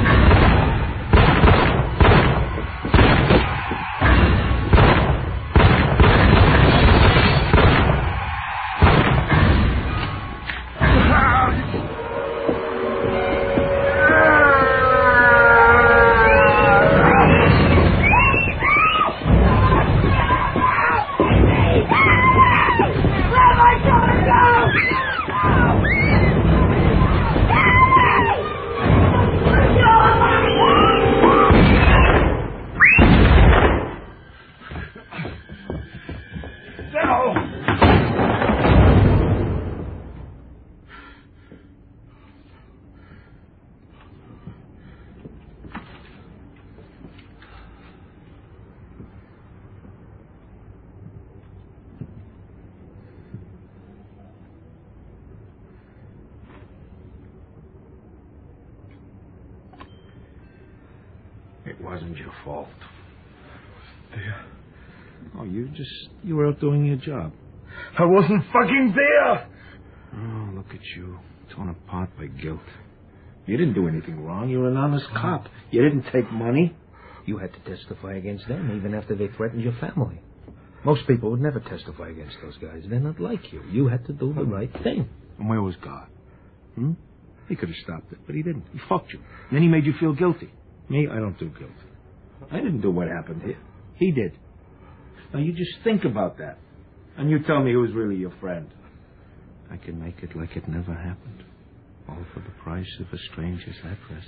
It wasn't your fault. There. Oh, you were out doing your job. I wasn't fucking there! Oh, look at you. Torn apart by guilt. You didn't do anything wrong. You were an honest cop. You didn't take money. You had to testify against them even after they threatened your family. Most people would never testify against those guys. They're not like you. You had to do the right thing. And where was God? He could have stopped it, but he didn't. He fucked you. And then he made you feel guilty. Me, I don't do guilt. I didn't do what happened here. He did. Now, you just think about that. And you tell me who's really your friend. I can make it like it never happened. All for the price of a stranger's address.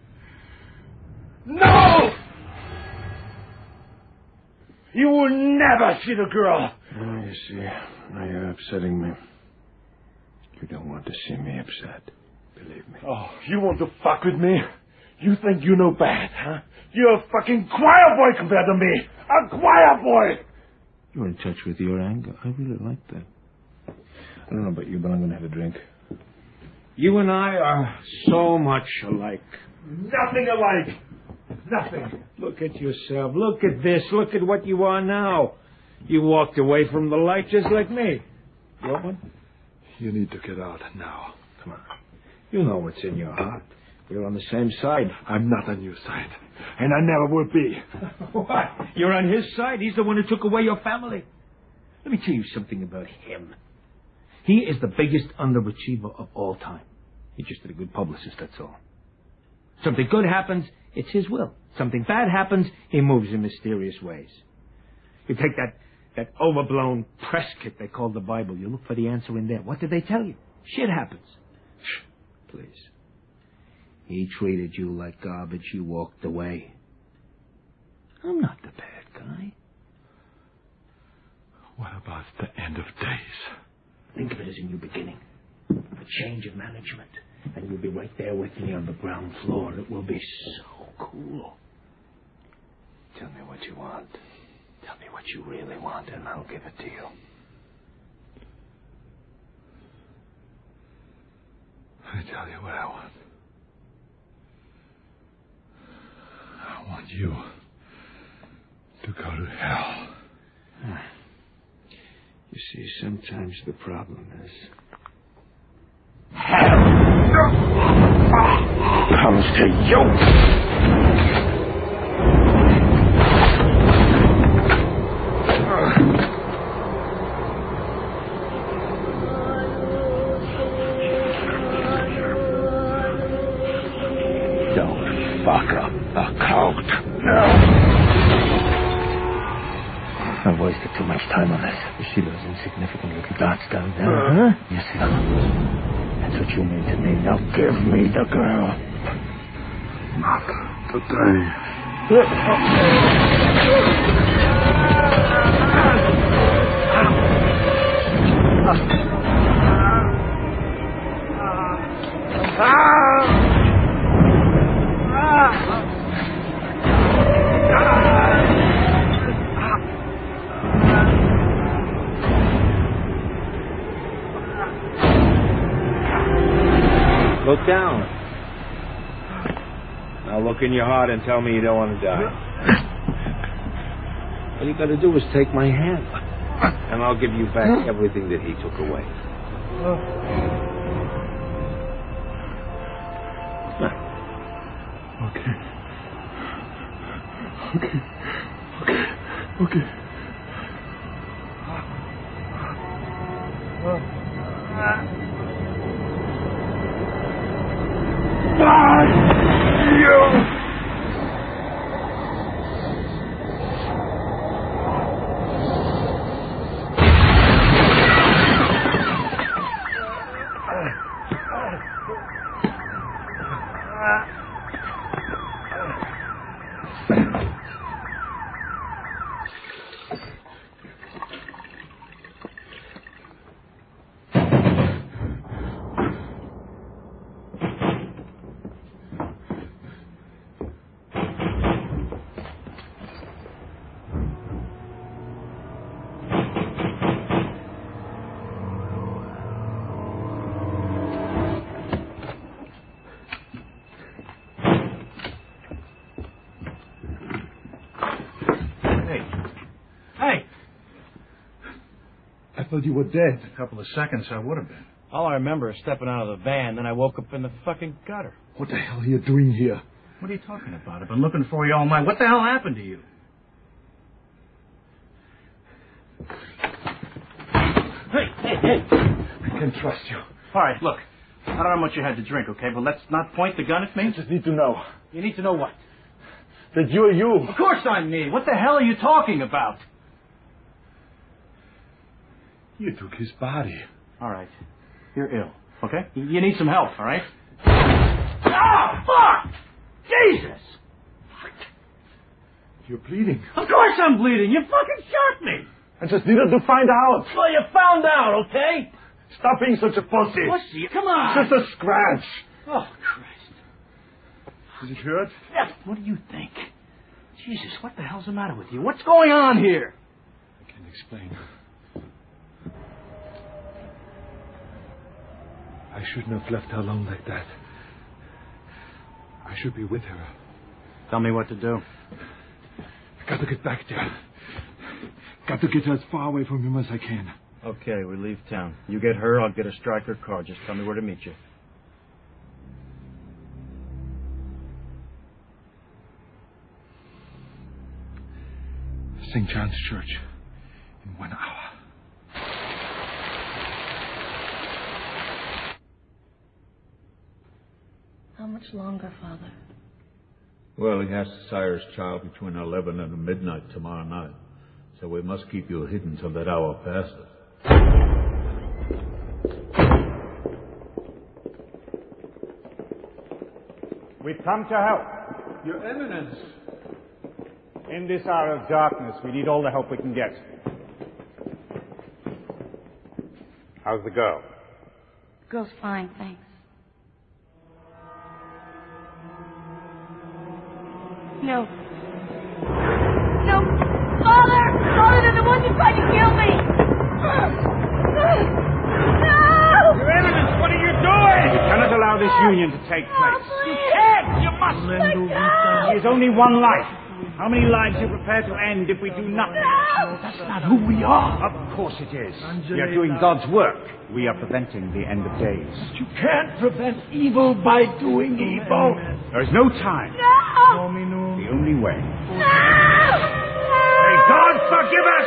No! You will never see the girl! Oh, you see, now you're upsetting me. You don't want to see me upset. Believe me. Oh, you want to fuck with me? You think you know bad, huh? You're a fucking choir boy compared to me! A choir boy! You're in touch with your anger. I really like that. I don't know about you, but I'm going to have a drink. You and I are so much alike. Nothing alike! Nothing. Look at yourself. Look at this. Look at what you are now. You walked away from the light just like me. You want one? You need to get out now. Come on. You know what's in your heart. We're on the same side. I'm not on your side. And I never will be. What? You're on his side? He's the one who took away your family. Let me tell you something about him. He is the biggest underachiever of all time. He's just a good publicist, that's all. Something good happens, it's his will. Something bad happens, he moves in mysterious ways. You take that That overblown press kit they call the Bible. You look for the answer in there. What did they tell you? Shit happens. Please. He treated you like garbage. You walked away. I'm not the bad guy. What about the end of days? Think of it as a new beginning. A change of management. And you'll be right there with me on the ground floor. It will be so cool. Tell me what you want. Tell me what you really want, and I'll give it to you. I tell you what I want. I want you to go to hell. You see, sometimes the problem is... comes to you. Don't fuck up the cult. No. I've wasted too much time on this. You see those insignificant little dots down there, huh? You see them? That's what you mean to me. Now give me the girl. Not today. Look down. Now look in your heart and tell me you don't want to die. All you got to do is take my hand, and I'll give you back everything that he took away. Okay. I thought you were dead. A couple of seconds I would have been. All I remember is stepping out of the van, then I woke up in the fucking gutter. What the hell are you doing here? What are you talking about? I've been looking for you all night. What the hell happened to you? Hey! I can trust you. All right, look. I don't know how much you had to drink, okay? But let's not point the gun at me. I just need to know. You need to know what? That you're you. Of course I'm me. What the hell are you talking about? You took his body. All right. You're ill, okay? You need some help, all right? Ah, fuck! Jesus! You're bleeding. Of course I'm bleeding. You fucking shot me. I just needed to find out. Well, you found out, okay? Stop being such a pussy. Pussy? Come on. Just a scratch. Oh, Christ. Does it hurt? Yeah, what do you think? Jesus, what the hell's the matter with you? What's going on here? I can't explain. I shouldn't have left her alone like that. I should be with her. Tell me what to do. I got to get back there. Got to get her as far away from him as I can. Okay, we leave town. You get her, I'll get a striker car. Just tell me where to meet you. St. John's Church in 1 hour. How much longer, Father? Well, he has to sire his child between 11 and midnight tomorrow night. So we must keep you hidden till that hour passes. We've come to help. Your Eminence. In this hour of darkness, we need all the help we can get. How's the girl? Girl's fine, thanks. No. No! Father! Father, they're the ones who tried to kill me! No! Your Eminence, what are you doing? You cannot allow this union to take place. You can't! You must! There is only one life. How many lives are you prepared to end if we do nothing? No! That's not who we are. Of course it is. We are doing God's work. We are preventing the end of days. You can't prevent evil by doing evil. There is no time. No! The only way. No! May God forgive us!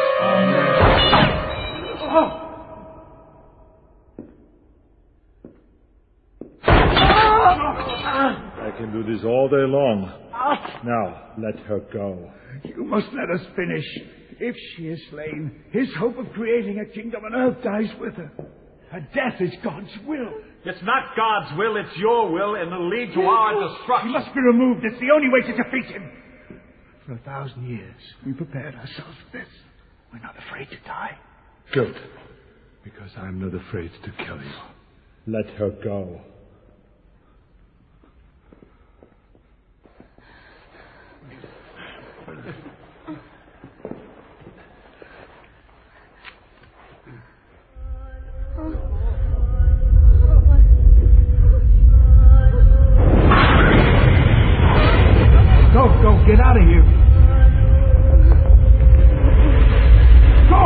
I can do this all day long. Now, let her go. You must let us finish. If she is slain, his hope of creating a kingdom on earth dies with her. Her death is God's will. It's not God's will, it's your will, and it'll lead to our destruction. He must be removed. It's the only way to defeat him. For 1,000 years, we prepared ourselves for this. We're not afraid to die. Good. Because I'm not afraid to kill you. Let her go. Go, get out of here. Go!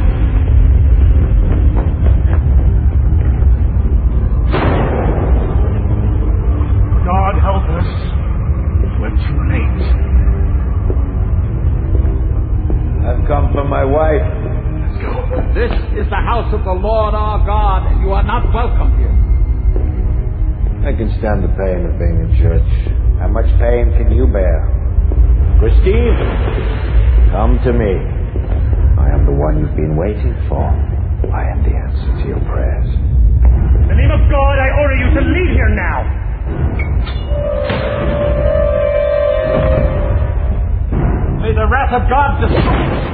God help us. We're too late. I've come for my wife. This is the house of the Lord our God, and you are not welcome here. I can stand the pain of being in church. How much pain can you bear? Christine, come to me. I am the one you've been waiting for. I am the answer to your prayers. In the name of God, I order you to leave here now. May the wrath of God destroy you.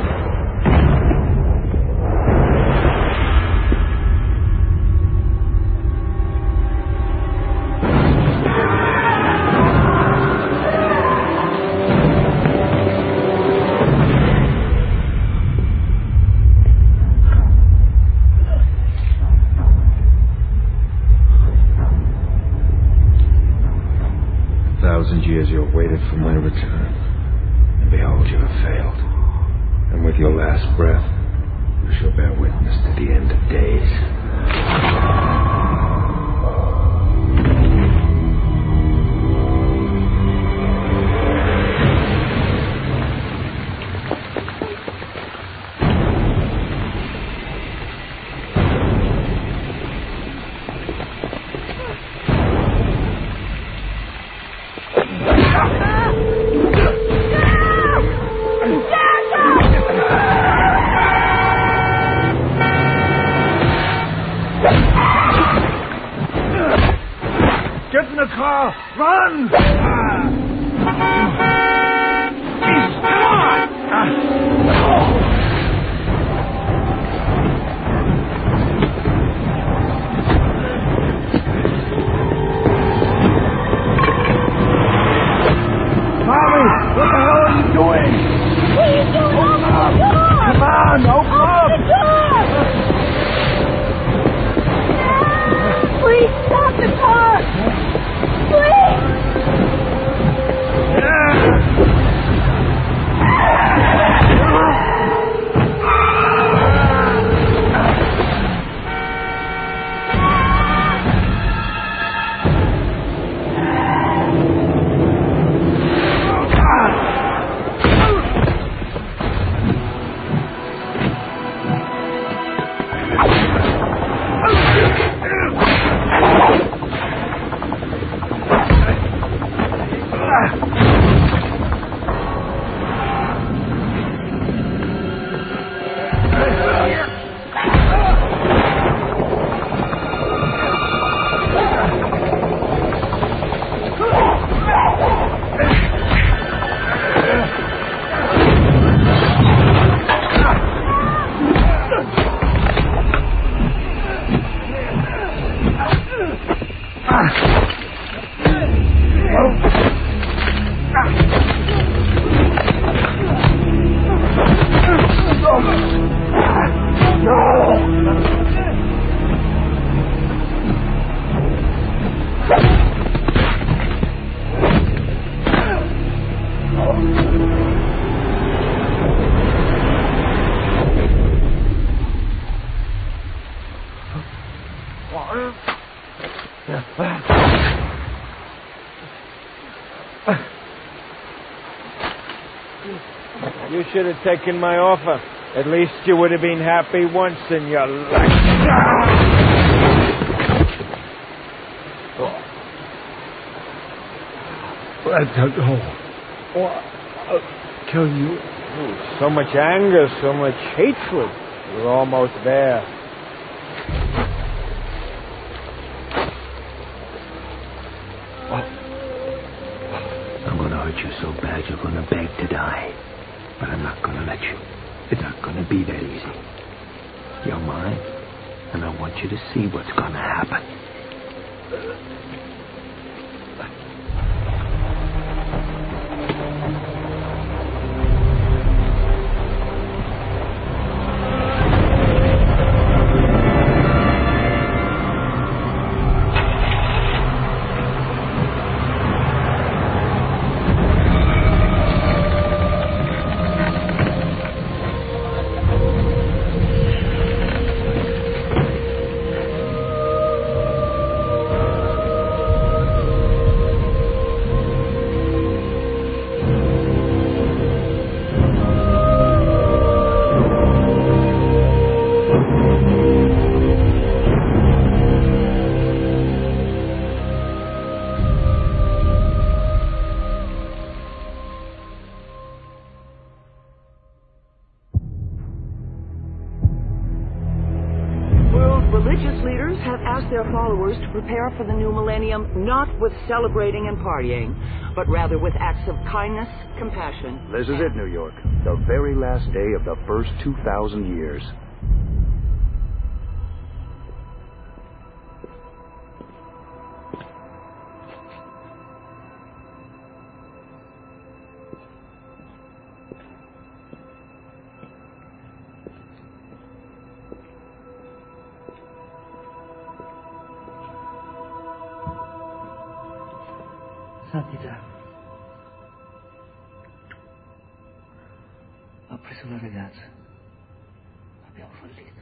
Years you have waited for my return, and behold, you have failed. And with your last breath, you shall bear witness to the end of days. 'Please stop the car! Please! should have taken my offer. At least you would have been happy once in your life. Let her go, or I'll kill you. Ooh, so much anger, so much hatred. You're almost there. I'm going to hurt you so bad you're going to beg to die. But I'm not going to let you. It's not going to be that easy. You're mine, and I want you to see what's going to happen. Religious leaders have asked their followers to prepare for the new millennium not with celebrating and partying, but rather with acts of kindness, compassion. This is it, New York. The very last day of the first 2,000 years. Santità, ho preso la ragazza. Abbiamo fallito.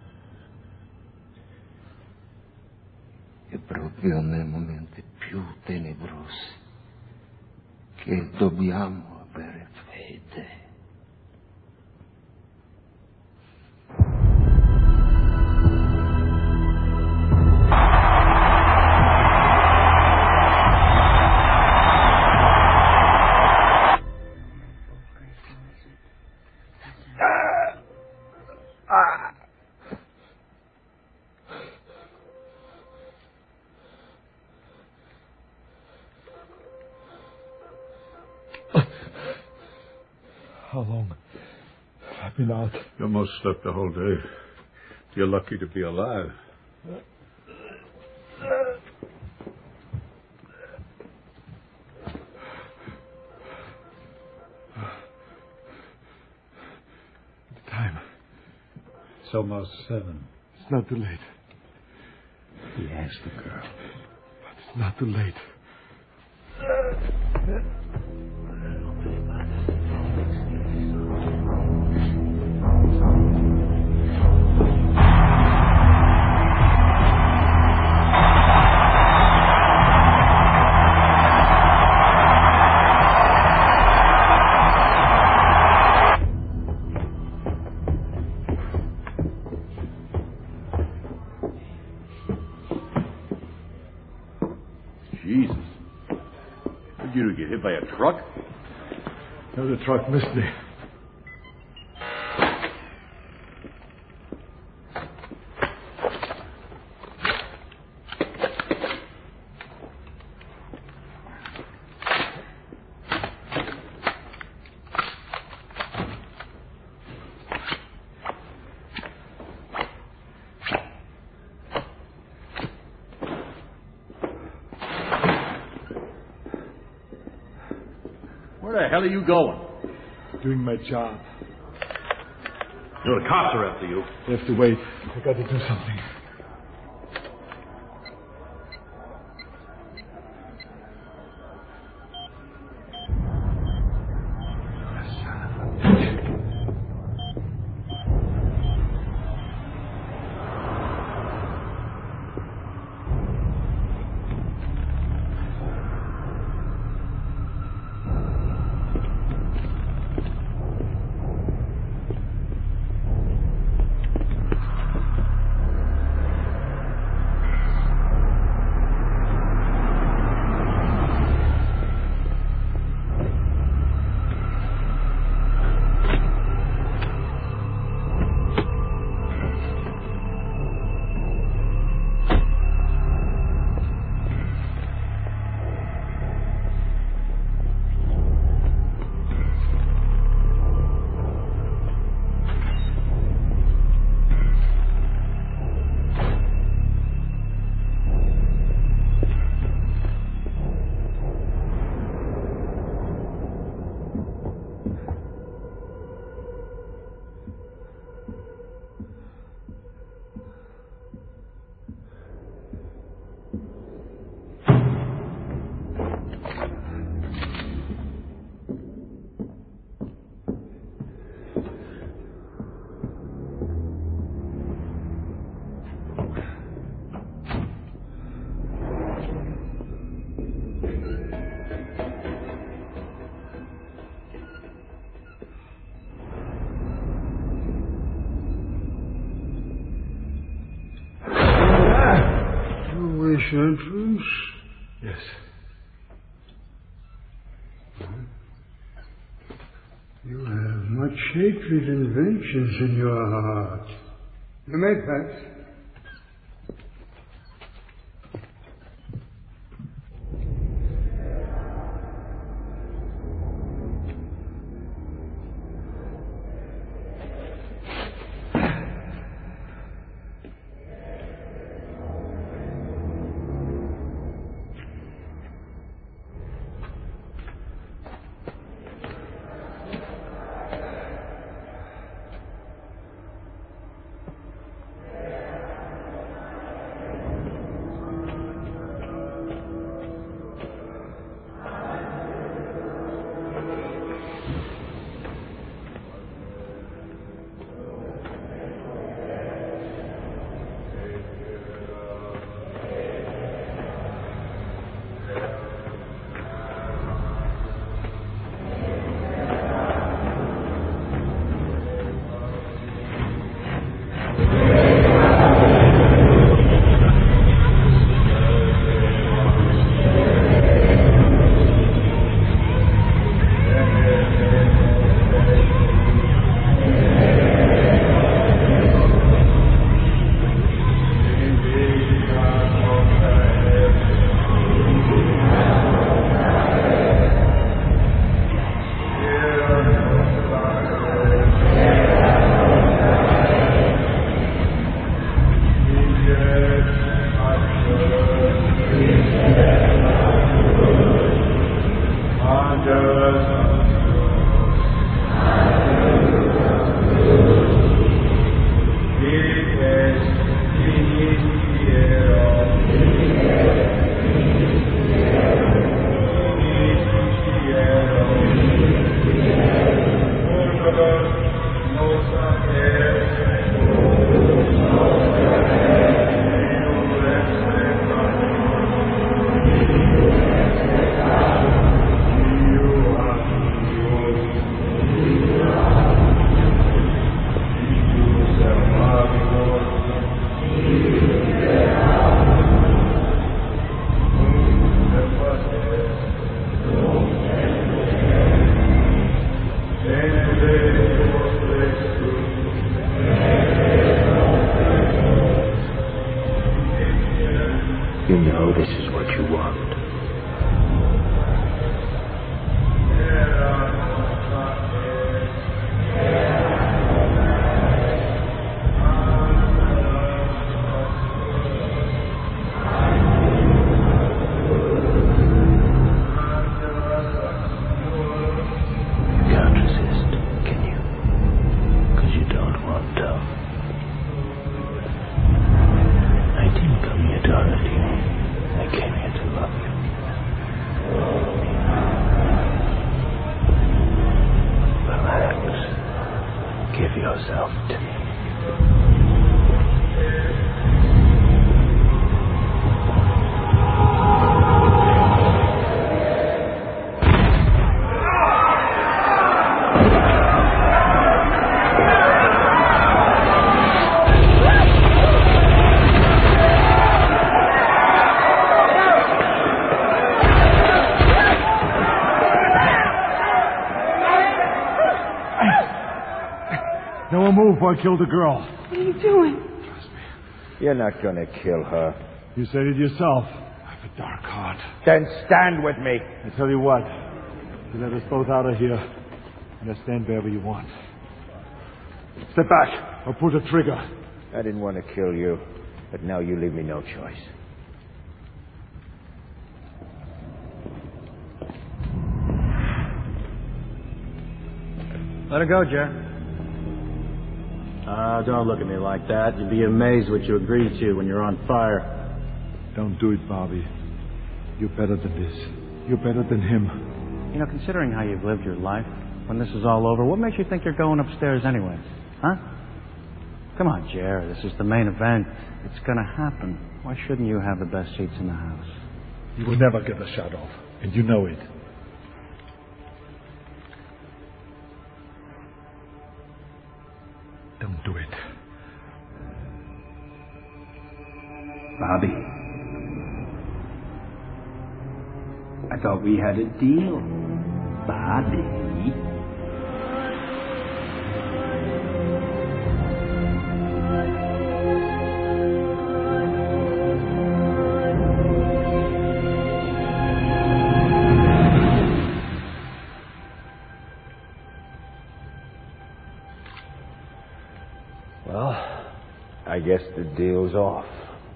È proprio nei momenti più tenebrosi che dobbiamo avere fede. How long have I been out? You almost slept the whole day. You're lucky to be alive. The time. It's almost 7. It's not too late. He asked the girl. But it's not too late. Jesus. Did you get hit by a truck? No, the truck missed me. Where the hell are you going? Doing my job. The cops are after you. They have to wait. I got to do something. Chartreuse? Yes. You have much hatred and vengeance in your heart. You may pass. You know this is what you want. Yourself to me. No one move before I kill the girl. What are you doing? Trust me. You're not gonna kill her. You said it yourself. I have a dark heart. Then stand with me. I tell you what. You let us both out of here. And I stand wherever you want. Step back. Or pull the trigger. I didn't want to kill you. But now you leave me no choice. Let her go, Jer. Don't look at me like that. You'd be amazed what you agree to when you're on fire. Don't do it, Bobby. You're better than this. You're better than him. You know, considering how you've lived your life, when this is all over, what makes you think you're going upstairs anyway? Huh? Come on, Jer. This is the main event. It's going to happen. Why shouldn't you have the best seats in the house? You will never get the shot off. And you know it. Don't do it. Bobby, thought we had a deal, Bobby. Well, I guess the deal's off.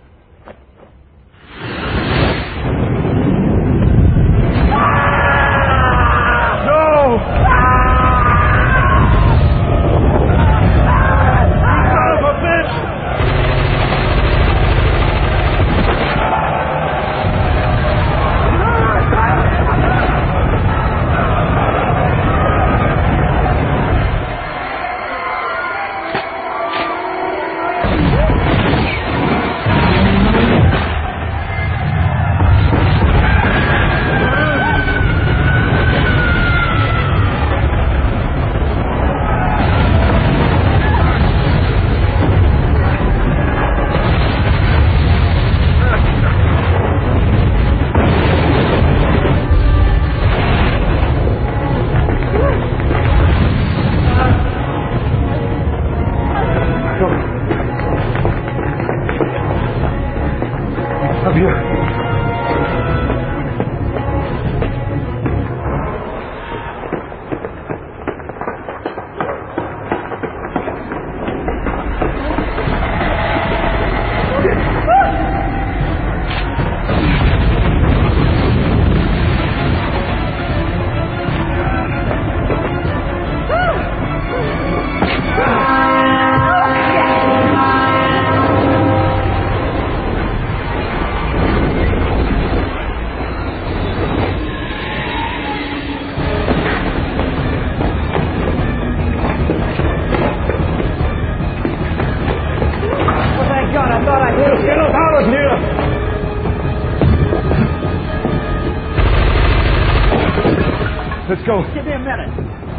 Let's go. Give me a minute.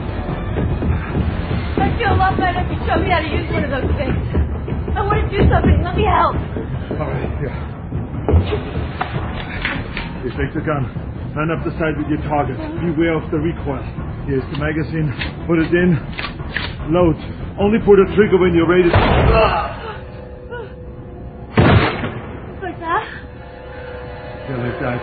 I'd feel a lot better if you showed me how to use one of those things. I want to do something. Let me help. All right, here. Here, take the gun. Line up the sight with your target. Beware of the recoil. Here's the magazine. Put it in. Load. Only pull the trigger when you're ready to... Like that? Yeah, like that.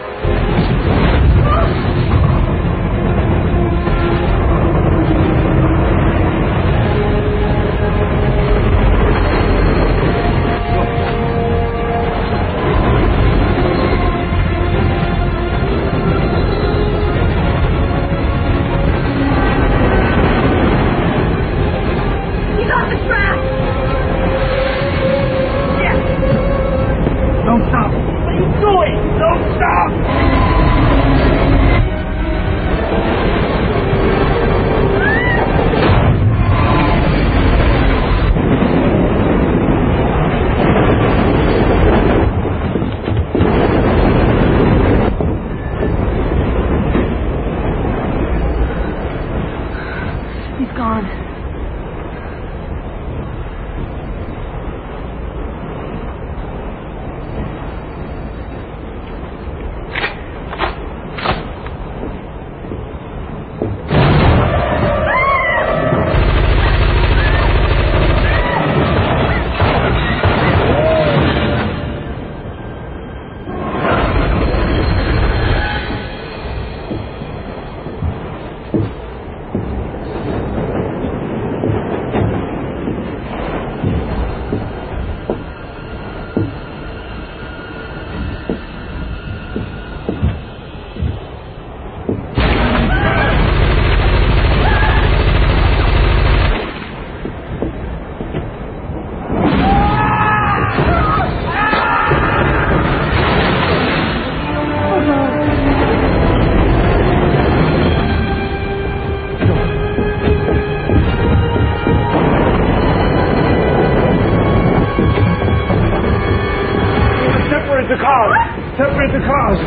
Separate the cars.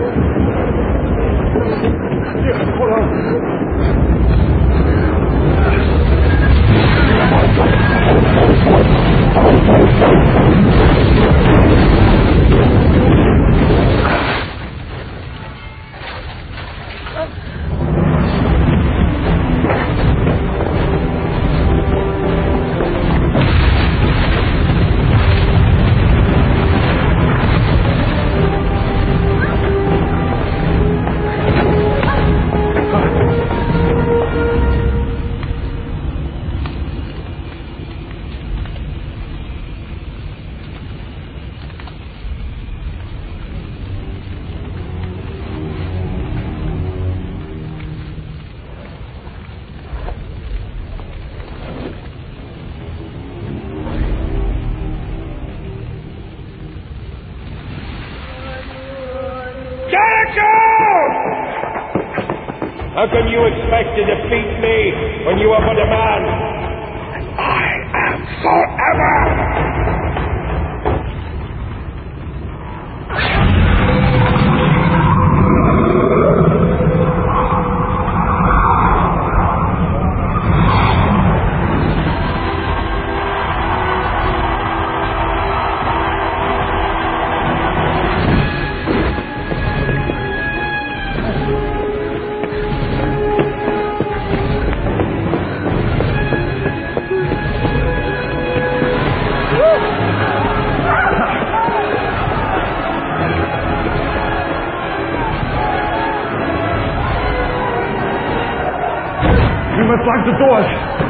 Hold on. How can you expect to defeat me when you are but a man? I am forever! Lock the doors.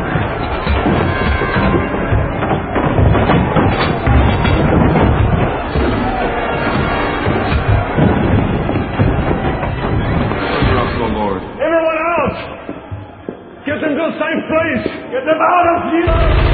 Lord. Everyone out! Get them to a safe place! Get them out of here!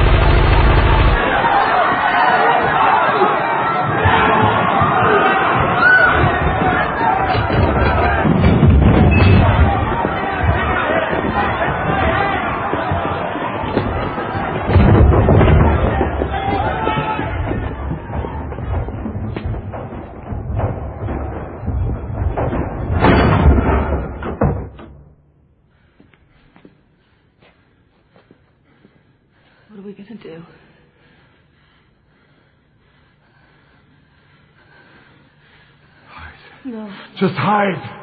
What are we going to do? Hide. No. Just hide.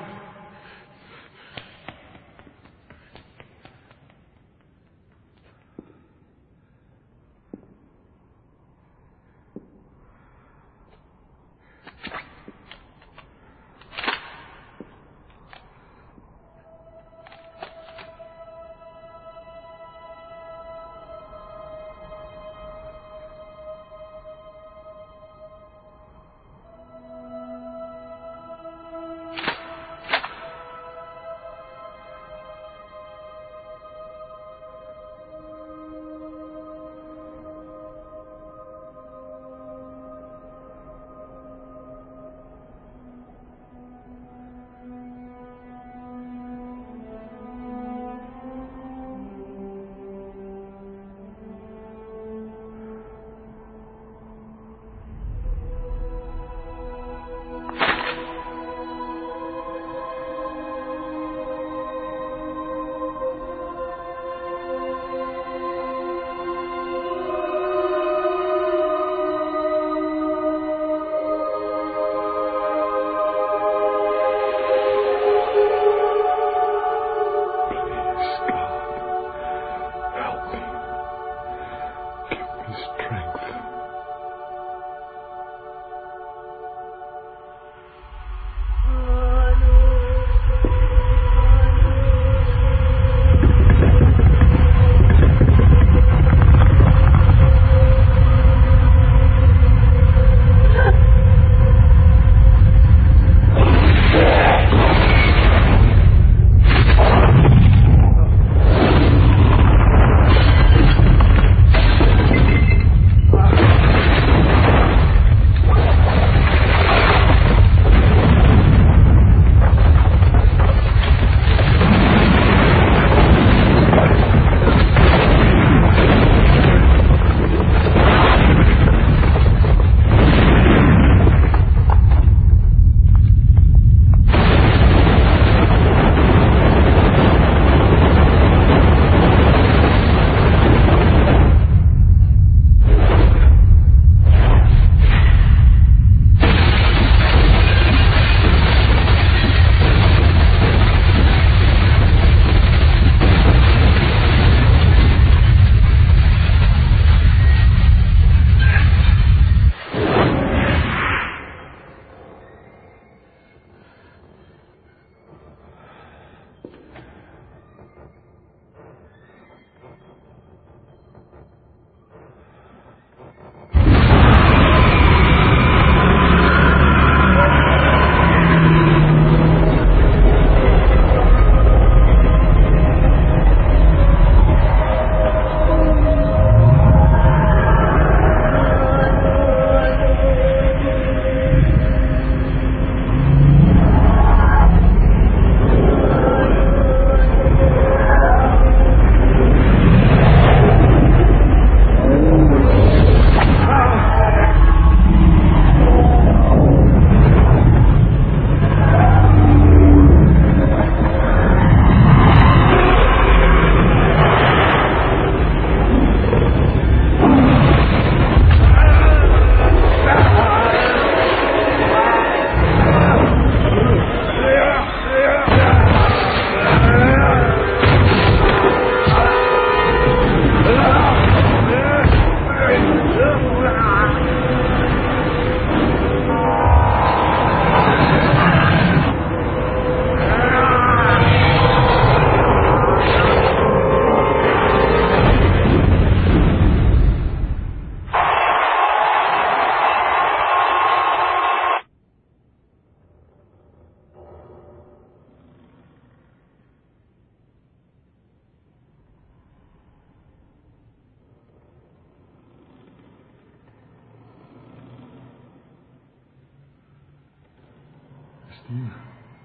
Christine.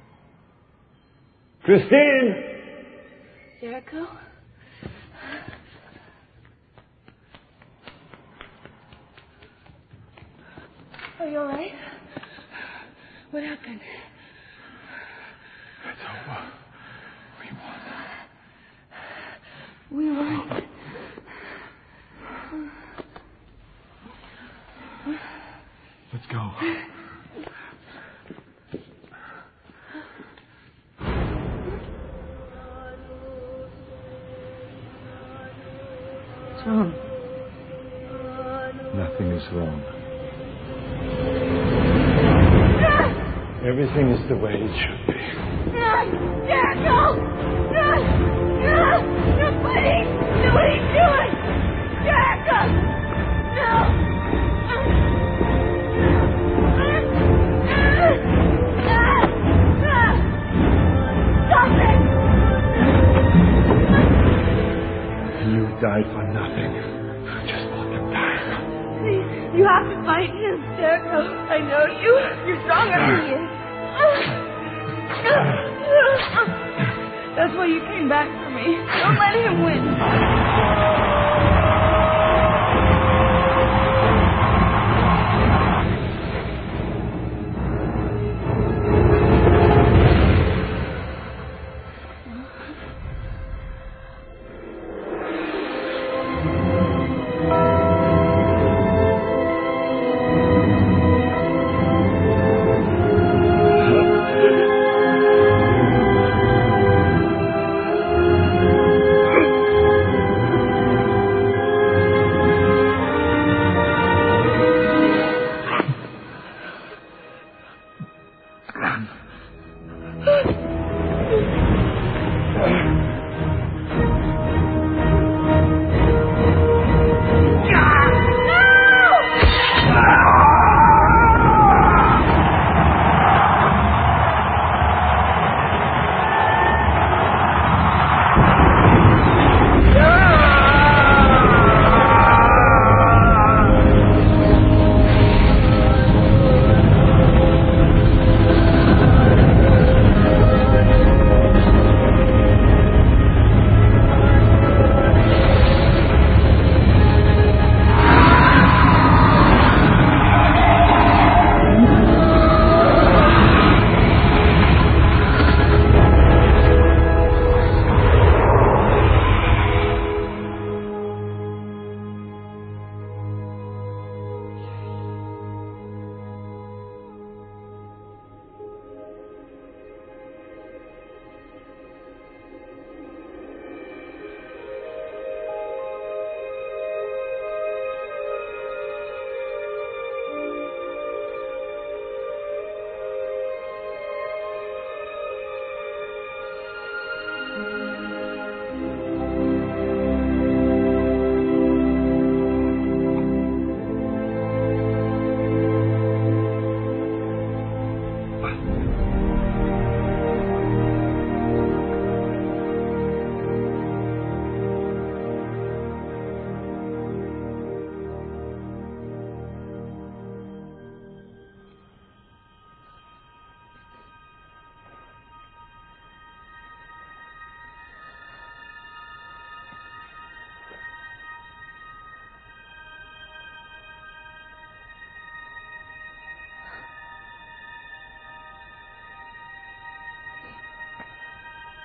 Christine! Jericho? Are you all right? What happened? It's over. We won. Let's go. What's wrong? Nothing is wrong. Everything is the way it should be. Jericho! No, please! No, what are you doing? Jericho! No! Stop it! You died for nothing. Just want the time. Please, you have to fight him, Jericho. I know you. You're stronger than he is. That's why you came back for me. Don't let him win.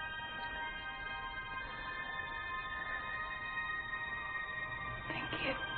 Thank you.